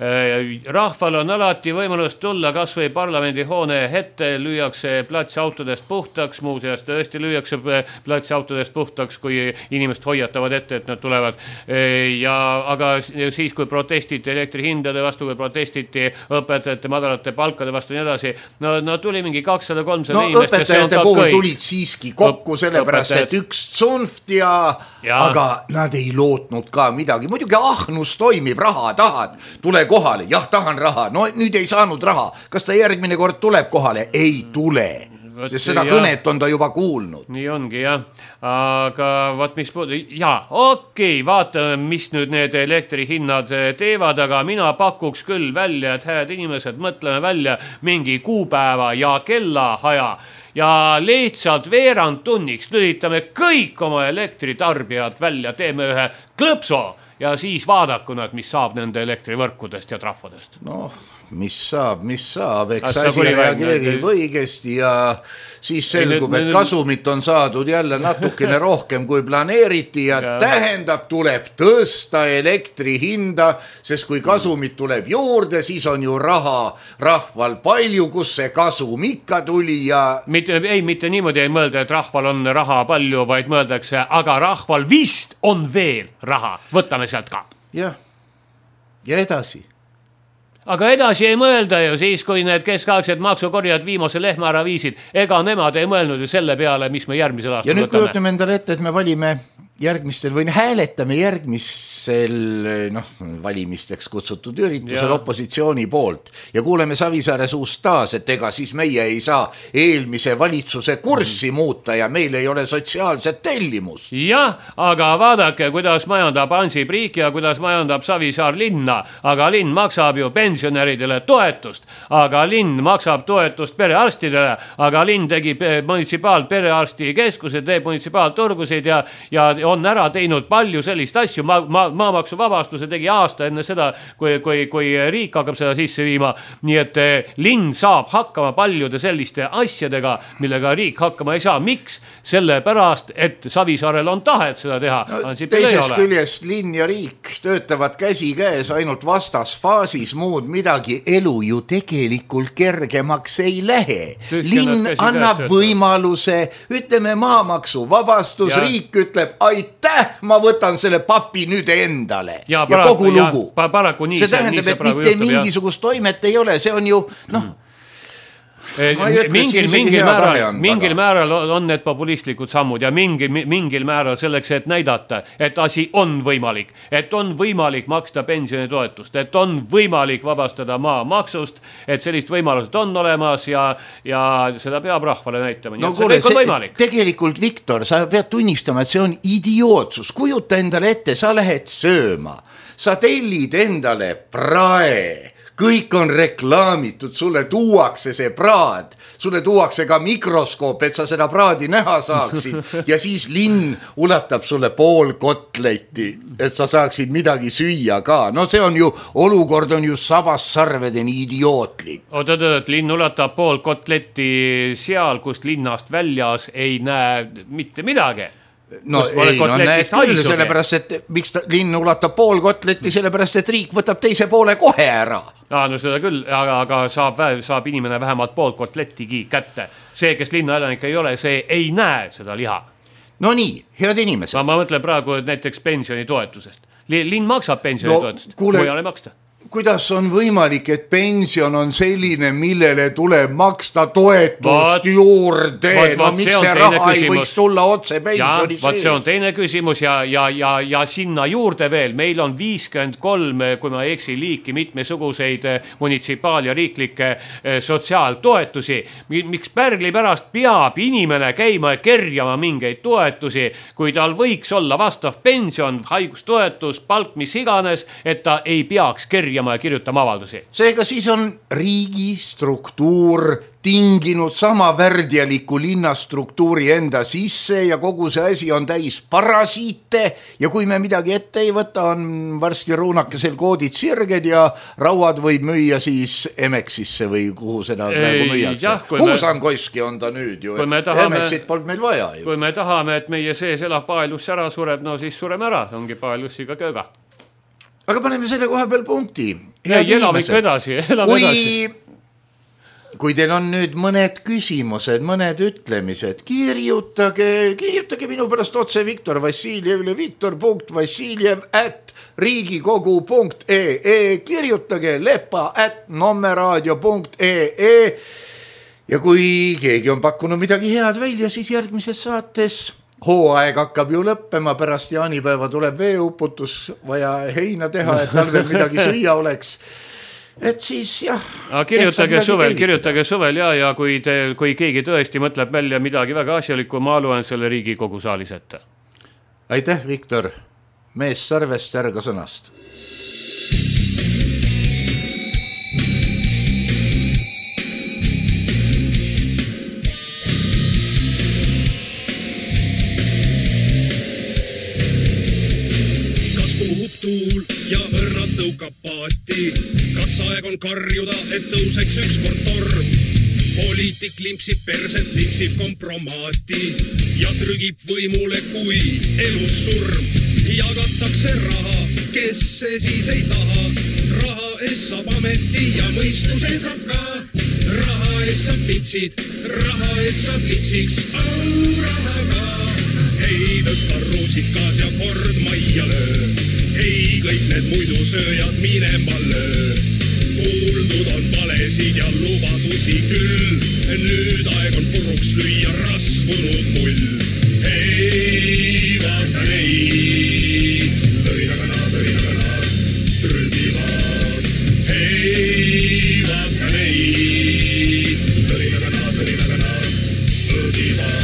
Rahval on alati võimalus tulla kas või parlamendihoone ette, lüüakse plats autodest puhtaks, muuseas tõesti lüüakse plats autodest puhtaks, kui inimest hoiatavad ette, et nad tulevad. Ja, aga siis, kui protestiti elektrihindade vastu, kui protestiti õpetajate madalate palkade vastu nii edasi, no, no tuli mingi kakssada kolmsada no, inimest. No õpetajate puhul tulid siiski kokku sellepärast, et üks tsunft ja, ja, aga nad ei lootnud ka midagi. Muidugi ahnus toimib, raha tahad, tule kohale, jah tahan raha, no nüüd ei saanud raha. Kas ta järgmine kord tuleb kohale? Ei tule. Sest seda ja. Kõnet on ta juba kuulnud. Nii ongi, jah. Aga vaat mis puudu, jaa, okei, vaatame, mis nüüd need elektrihinnad teevad, aga mina pakuks küll välja, et hääd inimesed, mõtleme välja mingi kuupäeva ja kellaaja ja lihtsalt veerand tunniks lülitame kõik oma elektritarbijad välja, teeme ühe klõpso ja siis vaadaku nad, mis saab nende elektrivõrkudest ja trahvodest. Noh, mis saab, mis saab, eks asi reageerib õigesti ja siis selgub, et kasumit on saadud jälle natukene rohkem kui planeeriti ja, ja tähendab, tuleb tõsta elektri hinda, sest kui kasumit tuleb juurde, siis on ju raha rahval palju, kus see kasum ikka tuli ja... Mitte, ei, mitte niimoodi ei mõelda, et rahval on raha palju, vaid mõeldakse, aga rahval vist on veel raha, võtame sealt ka. Jah, ja edasi. Aga edasi ei mõelda ju siis, kui need keskaegsed maksukorjad viimase lehma ära viisid. Ega nemad ei mõelnud ju selle peale, mis me järgmisel aastal võtame. Ja nüüd kujutame endale ette, et me valime järgmistel või hääletame järgmisel noh, valimisteks kutsutud üritusel ja. Opositsiooni poolt ja kuuleme Savisaare suust taas, et ega siis meie ei saa eelmise valitsuse kurssi mm. muuta ja meil ei ole sotsiaalset tellimust. Jah, aga vaadake, kuidas majandab Ansip riik ja kuidas majandab Savisaar linna, aga linn maksab ju pensionäridele toetust, aga linn maksab toetust perearstidele, aga linn tegi munitsipaalperearsti keskuse, teeb munitsipaalturgusid ja, ja on ära teinud palju sellist asju, ma, ma, maamaksu vabastuse tegi aasta enne seda, kui, kui, kui riik hakkab seda sisse viima, nii et linn saab hakkama paljude selliste asjadega, millega riik hakkama ei saa. Miks? Sellepärast, et Savisaarel on tahet seda teha. No, teisest küljest linn ja riik töötavad käsi käes ainult vastasfaasis, muud midagi elu ju tegelikult kergemaks ei lähe. Linn annab võimaluse, ütleme maamaksu vabastus, ja riik ütleb, aitäh, ma võtan selle papi nüüd endale ja, ja paraku, kogu lugu. Ja, paraku nii see tähendab, et mitte juhtub, mingisugust ja. Toimet ei ole, see on ju, noh, mingil, mingil, määral, mingil määral on need populistlikud sammud ja mingil, mingil määral selleks, et näidata, et asi on võimalik, et on võimalik maksta pensionitoetust, et on võimalik vabastada maamaksust, et sellist võimalust on olemas ja, ja seda peab rahvale näitama. No, kuule, see, tegelikult, Viktor, sa pead tunnistama, et see on idiootsus. Kujuta endale ette, sa lähed sööma, sa tellid endale prae, kõik on reklaamitud, sulle tuuakse see praad, sulle tuuakse ka mikroskoop, et sa seda praadi näha saaksid ja siis linn ulatab sulle pool kotletti, et sa saaksid midagi süüa ka. No see on ju, olukord on ju sabassarvedeni idiootlik. Oot, oot, oot, linn ulatab pool kotletti seal, kust linnast väljas ei näe mitte midagi. No ei, no näed küll, sellepärast, et miks ta, linn ulatab pool kotletti, sellepärast, et riik võtab teise poole kohe ära. Ah, no seda küll, aga, aga saab, saab inimene vähemalt pool kotlettigi kätte. See, kes linna elanik ei ole, see ei näe seda liha. No nii, head inimesed. Ma, ma mõtlen praegu näiteks pensionitoetusest. Linn maksab pensionitoetust, no, kuule, mujal ei maksta. Kuidas on võimalik, et pension on selline, millele tuleb maksta toetust vaat, juurde? Vaat, no vaat, miks see, see raha küsimus. Ei võiks tulla otse pensioni sees? See on teine küsimus ja, ja, ja, ja sinna juurde veel. Meil on viiskümmend kolm, kui ma eksi, liiki mitmesuguseid munitsipaal- ja riiklikke sotsiaaltoetusi. Miks pärgli pärast peab inimene käima ja kerjama mingeid toetusi, kui tal võiks olla vastav pension, haigustoetus, palk, mis iganes, et ta ei peaks kerjama ja kirjutama avaldusi. Seega siis on riigi struktuur tinginud sama värdjaliku linnastruktuuri enda sisse ja kogu see asi on täis parasiite ja kui me midagi ette ei võta, on varsti ruunakesel koodid sirged ja rauad võib müüa siis Emeksisse või kuhu seda praegu müüakse. Kuusankoiski on ta nüüd ju, tahame, Emeksit polnud meil vaja ju. Kui me tahame, et meie sees elav paelus ära sureb, no siis sureme ära, ongi paelussiga kööga. Aga paneme selle koha peal punkti. Ja elame ikka edasi, elame kui, edasi. Kui teil on nüüd mõned küsimused, mõned ütlemised, kirjutage, kirjutage minu pärast otse Viktor Vassiljevile, viktor punkt vassiljev at riigikogu punkt ee, kirjutage lepa at nommeraadio punkt ee ja kui keegi on pakkunud midagi head välja, siis järgmises saates hooaeg hakkab ju lõppema, pärast jaanipäeva tuleb veeuputus, vaja heina teha, et talvel midagi süüa oleks. Et siis jah. Kirjutage suvel, kirjutage suvel ja, ja kui, te, kui keegi tõesti mõtleb välja midagi väga asjalikku, ma loen selle Riigikogu saalis ette. Aitäh, Viktor. Mees sarvest järga sõnast. Tuul ja õrnad tõukab paati. Kas aeg on karjuda, et tõuseks üks kord torm? Poliitik limpsib perset, limpsib kompromaati ja trügib võimule, kui elus surm. Jagatakse raha, kes see siis ei taha. Raha ees saab ameti ja mõistuse saab ka. Raha ees saab pitsid, raha ees saab litsiks. Au raha ka. Hei, tõsta ruusikas ja kord majja löö. Hei, kõik need muidu sööjad minema löö. Kuuldud on valesid ja lubadusi küll. Nüüd aeg on puruks lüüa rasvunud mull. Hei, vaata neid. Lõinagana, lõinagana, trügivad. Hei, vaata neid. Lõinagana, lõinagana, õdivad.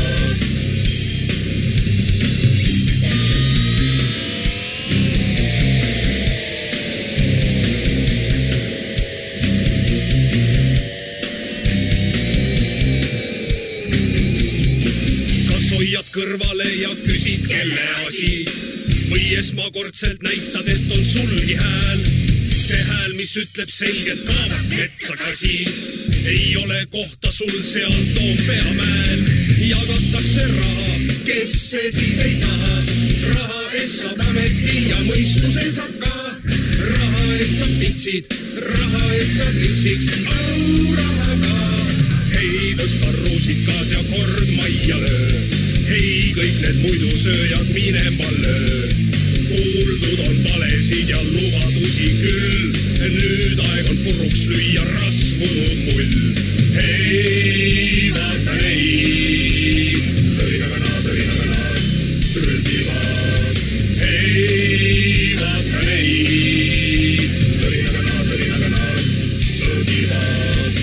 küsid, kelle asi või esmakordselt näitad, et on sulgi hääl. See hääl, mis ütleb selgelt kaabak metsakasi, ei ole kohta sul seal Toompea mäel. Jagatakse raha, kes see siis ei taha. Raha eest saab ameti ja mõistuse saab ka. Raha eest saab pitsid, raha eest saab liksiks, au rahaga. Hei, tõsta ruusikas ja kord majja löö. Hei, kõik need muidu sööjad minema löö. Kuuldud on valesid ja lubadusi küll. Nüüd aeg on puruks lüüa rasvunud mull. Hei, vaata neid, lõrinagana, lõrinagana, trügivad. Hei, vaata neid, lõrinagana, lõrinagana, lõgivad.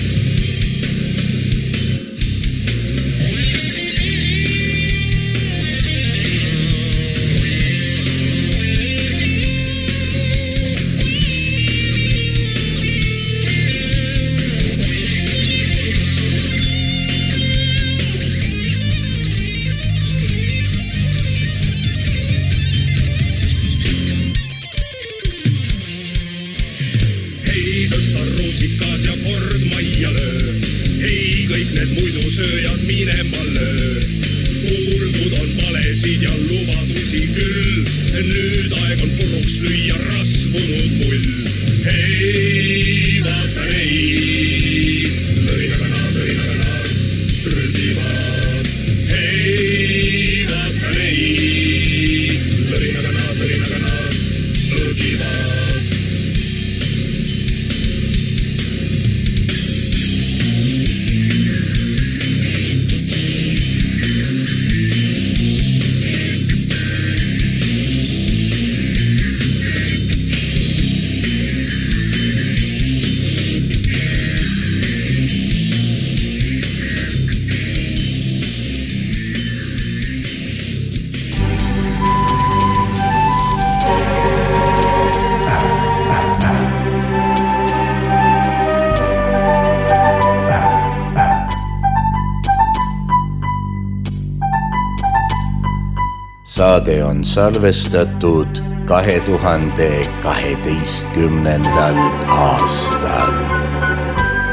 Sööjad minema löö. Kuuldud on valesid ja lubadusi küll. Nüüd aeg on puruks lüüa rasvunud mull. Hei, vaata neid, lõrinagana, lõrinagana, trügivad. Hei, vaata neid, lõrinagana, lõrinagana, lõgivad. Saade on salvestatud kahe tuhande kaheteistkümnendal aastal.